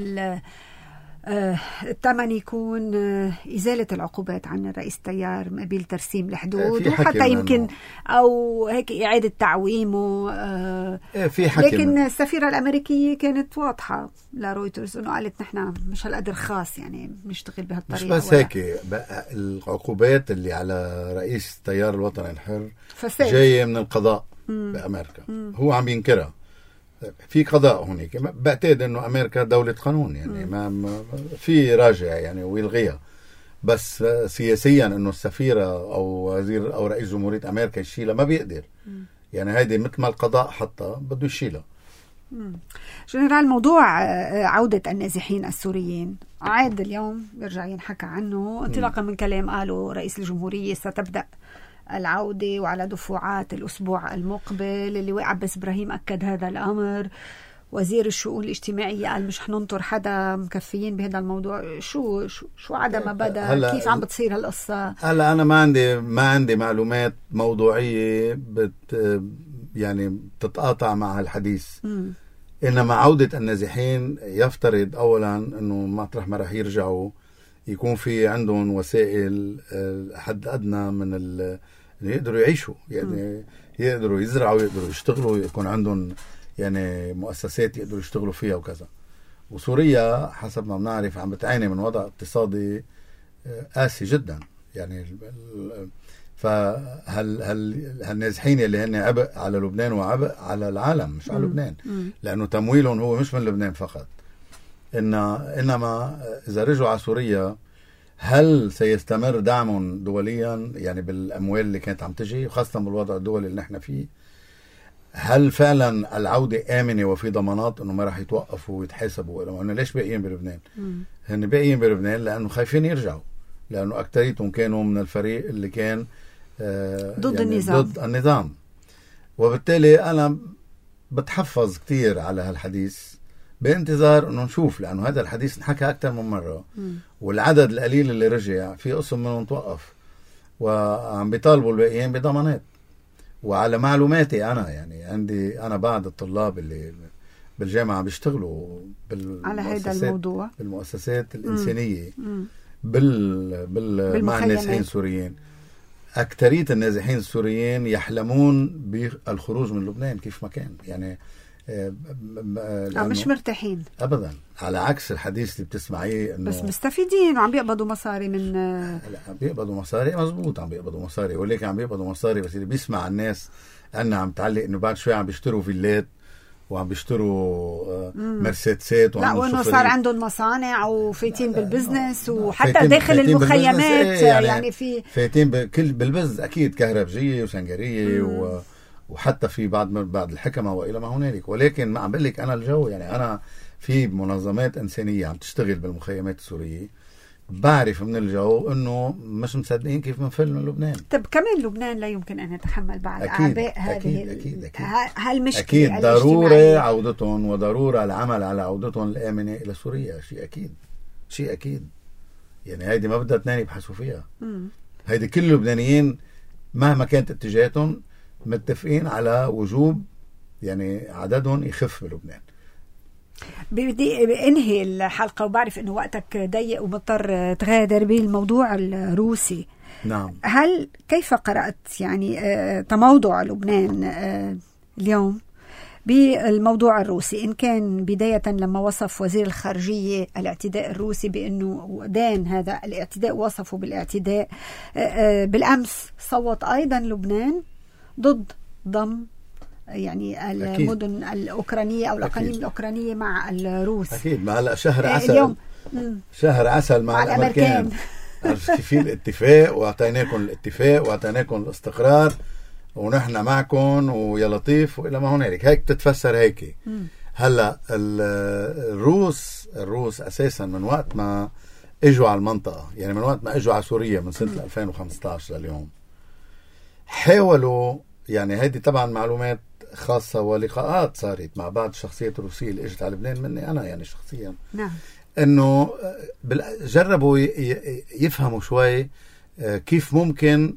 الثمن يكون إزالة العقوبات عن رئيس التيار مقابل ترسيم الحدود، وحتى يمكن أو هيك إعادة تعويمه. في حكي لكن السفيرة الأمريكية كانت واضحة لرويترز أنه قالت نحن مش هالقدر خاص يعني بنشتغل بهالطريقة. مش بس هيك، العقوبات اللي على رئيس التيار الوطني الحر جاية من القضاء بأمريكا. هو عم ينكرها. في قضاء هناك. بعتقد انه امريكا دولة قانون يعني ما في راجع يعني ويلغيها. بس سياسيا انه السفيرة او وزير او رئيس جمهورية امريكا يشيلها ما بيقدر. يعني هيدي مثل ما القضاء حتى بده يشيلها. جنرال، موضوع عودة النازحين السوريين عاد اليوم يرجع ينحكى عنه انطلاقا من كلام قاله رئيس الجمهورية ستبدأ العودة وعلى دفعات الأسبوع المقبل. اللواء عباس إبراهيم أكد هذا الأمر. وزير الشؤون الاجتماعية قال مش حننطر حدا، مكفيين بهذا الموضوع. شو عدا ما بدأ؟ كيف عم بتصير هالقصة؟ هلا أنا ما عندي معلومات موضوعية يعني تتقاطع مع الحديث. إنما عودة النازحين يفترض أولا إنه مطرح ما رح يرجعوا يكون في عندهم وسائل حد أدنى من يقدروا يعيشوا، يعني يقدروا يزرعوا، يقدروا يشتغلوا، يكون عندهم يعني مؤسسات يقدروا يشتغلوا فيها وكذا. وسوريا حسب ما بنعرف عم بتعاني من وضع اقتصادي قاسي جدا يعني. هالنازحين اللي هن عبء على لبنان وعبء على العالم، مش على لبنان، لأنه تمويلهم هو مش من لبنان فقط. إنما إذا رجعوا على سوريا هل سيستمر دعمهم دوليا يعني بالأموال اللي كانت عم تجي، وخاصة بالوضع الدولي اللي نحن فيه؟ هل فعلا العودة آمنة وفي ضمانات إنه ما راح يتوقفوا ويتحاسبوا؟ لأنه ليش باقيين بلبنان؟ هن باقيين بلبنان لأنه خايفين يرجعوا، لأنه أكتريتهم كانوا من الفريق اللي كان ضد النظام. وبالتالي أنا بتحفظ كتير على هالحديث بانتظار انه نشوف، لانه هذا الحديث نحكى اكثر من مره، والعدد القليل اللي رجع في قسم منهم توقف وعم بيطالبوا الباقيين بضمانات. وعلى معلوماتي انا يعني عندي انا بعض الطلاب اللي بالجامعة بيشتغلوا على هذا الموضوع بالمؤسسات الإنسانية مع النازحين السوريين. أكترية النازحين السوريين يحلمون بالخروج من لبنان كيف ما كان، يعني مش مرتاحين أبدا، على عكس الحديث اللي بتسمعيه إنه بس مستفيدين وعم بيقبضوا مصاري من لا عم بيقبضوا مصاري، مزبوط عم بيقبضوا مصاري، ولكن عم بيقبضوا مصاري بس اللي بيسمع الناس أنها عم تعلق إنه بعد شوي عم بيشتروا فيلات وعم بيشتروا مرسيدسات لا وانه صار عندهم مصانع وفايتين بالبزنس وحتى داخل المخيمات يعني في فايتين بالبزنس اكيد كهربجيه وسنجريه وحتى في بعض الحكمه والى ما هنالك. ولكن ما عم بقول لك انا الجو، يعني انا في منظمات انسانيه عم تشتغل بالمخيمات السوريه، بعرف من الجو انه مش مصدقين كيف منفل من لبنان. طب كمان لبنان لا يمكن ان يتحمل بعد اعباء هذه أكيد هالمشكله. اكيد ضروره عودتهم وضروره العمل على عودتهم الامنه الى سوريا، شيء اكيد يعني هيدي ما بدها اثنين يبحثوا فيها. هيدي كل اللبنانيين مهما كانت اتجاهاتهم متفقين على وجوب يعني عددهم يخف بلبنان. بدي انهي الحلقة وبعرف انه وقتك ضيق ومضطر تغادر بالموضوع الروسي. نعم. كيف قرأت يعني تموضع لبنان اليوم بالموضوع الروسي، إن كان بداية لما وصف وزير الخارجية الاعتداء الروسي بأنه دان هذا الاعتداء، وصفه بالاعتداء. بالأمس صوت أيضا لبنان ضد ضم يعني المدن الأوكرانية أو الأقاليم الأوكرانية مع الروس. أكيد. ما هلأ شهر عسل اليوم شهر عسل مع الأمريكان في الاتفاق، وأعطيناكم الاتفاق وأعطيناكم الاستقرار ونحن معكم ويا لطيف وإلى ما هنالك. هيك تتفسر هيك. هلأ الروس أساسا من وقت ما اجوا على المنطقة، يعني من وقت ما اجوا على سوريا من سنة 2015 لليوم، حاولوا يعني هيدي طبعا معلومات خاصة ولقاءات صارت مع بعض الشخصيات الروسية اللي اجت على لبنان مني أنا يعني شخصيا. نعم. إنه جربوا يفهموا شوي كيف ممكن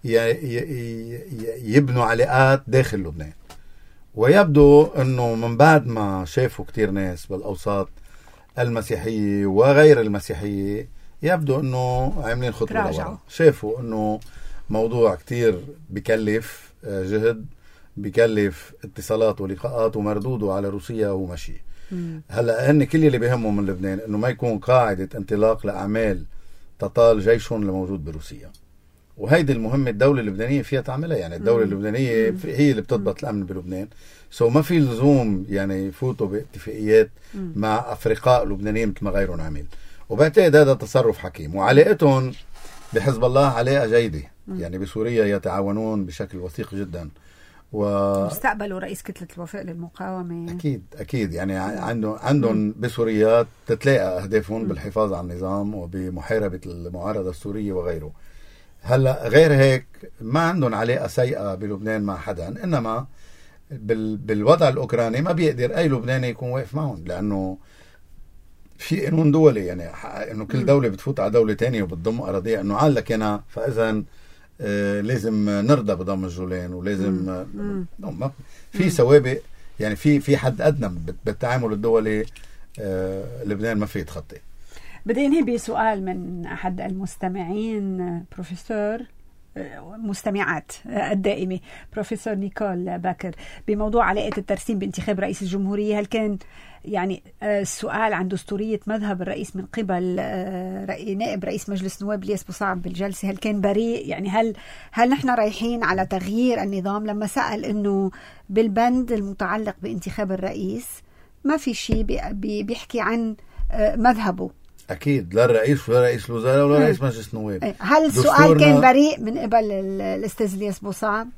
يبنوا علاقات داخل لبنان. ويبدو إنه من بعد ما شافوا كتير ناس بالأوساط المسيحية وغير المسيحية، يبدو إنه عاملين خطوة لورا. شافوا إنه موضوع كتير بكلف جهد، بكلف اتصالات ولقاءات، ومردوده على روسيا هو ماشي. هلا هن كل اللي بيهمهم من لبنان انه ما يكون قاعدة انطلاق لاعمال تطال جيشهم الموجود بروسيا، وهيدي المهمة الدولة اللبنانية فيها تعملها. يعني الدولة اللبنانية هي اللي بتضبط الامن بلبنان، ما في لزوم يعني يفوتوا باتفاقيات مع افرقاء لبنانيين مثل ما غيرهم عمل. وبعتقد هذا تصرف حكيم. وعلاقتهم بحزب الله علاقة جيدة، يعني بسوريا يتعاونون بشكل وثيق جدا، واستقبلوا رئيس كتلة الوفاء للمقاومة. أكيد يعني عندهم بسوريا تتلاقى أهدافهم بالحفاظ على النظام وبمحاربة المعارضة السورية وغيره. هلا غير هيك ما عندهم علاقة سيئة بلبنان مع حدا، إنما بالوضع الأوكراني ما بيقدر أي لبناني يكون واقف معهم، لأنه في قانون دولي، يعني إنه كل دولة بتفوت على دولة تانية وبتضم أراضيها، إنه علك هنا فإذا لازم نرضى بضم الجولان، ولازم في سوابق، يعني في حد أدنى بالتعامل الدولي. لبنان ما في يتخطي. بدي انهي بسؤال من أحد المستمعين، بروفيسور مستمعات الدائمة بروفيسور نيكول باكر، بموضوع علاقة الترسيم بانتخاب رئيس الجمهورية. هل كان يعني السؤال عن دستورية مذهب الرئيس من قبل نائب رئيس مجلس نواب الياس بوصعب بالجلسة، هل كان بريء؟ يعني هل نحن رايحين على تغيير النظام؟ لما سأل انه بالبند المتعلق بانتخاب الرئيس ما في شيء بيحكي عن مذهبه. أكيد لا الرئيس ولا رئيس الوزراء ولا رئيس مجلس نواب. هل السؤال كان بريء من قبل الأستاذ الياس بوصعب؟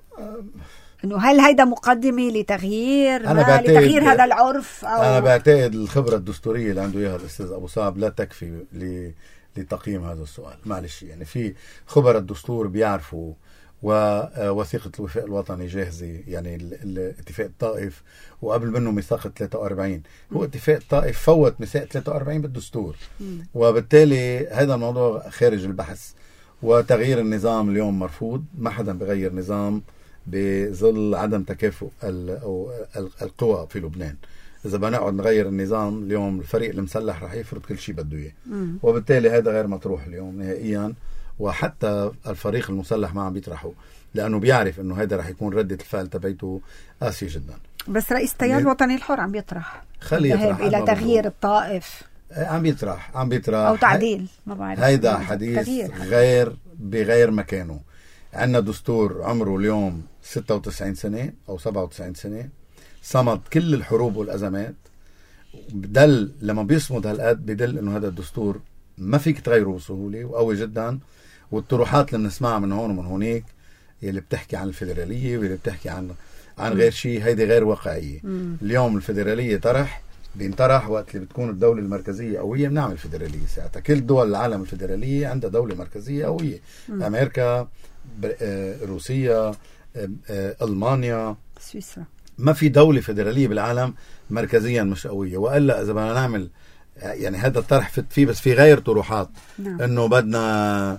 إنه هل هيدا مقدمة لتغيير هذا العرف؟ أو أنا بعتقد الخبرة الدستورية اللي عنده إياها الأستاذ أبو صعب لا تكفي لتقييم هذا السؤال. معلش يعني في خبراء الدستور بيعرفوا، ووثيقة الوفاء الوطني جاهزة، يعني الاتفاق الطائف وقبل منه ميثاق 43. هو اتفاق الطائف فوت ميثاق 43 بالدستور، وبالتالي هذا الموضوع خارج البحث. وتغيير النظام اليوم مرفوض، ما حدا بغير نظام بظل عدم تكافؤ القوى في لبنان. إذا بنقعد نغير النظام اليوم الفريق المسلح رح يفرض كل شيء بده إياه، وبالتالي هذا غير مطروح اليوم نهائيا. وحتى الفريق المسلح ما عم بيطرحه لأنه بيعرف إنه هذا رح يكون ردة الفعل تبعته قاسية جدا. بس رئيس التيار الوطني الحر عم بيطرح الذهاب إلى تغيير الطائف، عم بيطرح أو تعديل، ما بعرف. هيدا حديث بغير مكانه. عندنا دستور عمره اليوم 96 سنة أو 97 سنة، صمد كل الحروب والأزمات. بدل لما بيصمد هالقد بدل إنه هذا الدستور ما فيك تغيره بسهولة وقوي جدا. والطروحات اللي بنسمعها من هون ومن هونيك اللي بتحكي عن الفيدرالية واللي بتحكي عن غير شيء، هيدي غير واقعية. اليوم الفيدرالية بينطرح وقت اللي بتكون الدولة المركزية قوية، بنعمل فيدرالية ساعتها. كل دول العالم الفيدرالية عندها دولة مركزية قوية، أمريكا، روسيا، ألمانيا، سويسرا. ما في دولة فيدرالية بالعالم مركزيا مش قوية. وإلا إذا بدنا نعمل يعني هذا الطرح فيه، بس في غير طروحات. إنه بدنا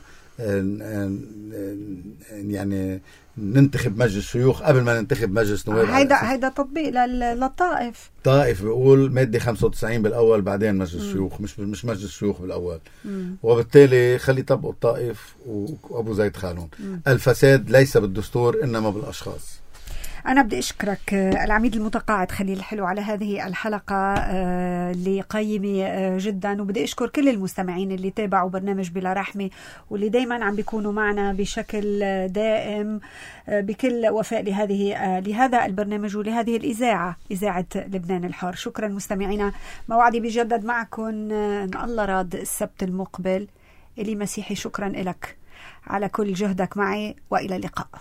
يعني ننتخب مجلس شيوخ قبل ما ننتخب مجلس نواب. هيدا تطبيق للطائف. طائف بيقول مادة 95 بالأول بعدين مجلس شيوخ، مش مجلس شيوخ بالأول. وبالتالي خلي يطبقوا الطائف وأبو زيد خالون. الفساد ليس بالدستور إنما بالأشخاص. أنا بدي أشكرك العميد المتقاعد خليل الحلو على هذه الحلقة اللي قيمة جدا، وبدي أشكر كل المستمعين اللي تابعوا برنامج بلا رحمة واللي دايما عم بيكونوا معنا بشكل دائم بكل وفاء لهذا البرنامج ولهذه الإذاعة، إذاعة لبنان الحر. شكرا مستمعينا، موعدي بيجدد معكم إن الله راد السبت المقبل. إلي مسيحي، شكرا لك على كل جهدك معي، وإلى اللقاء.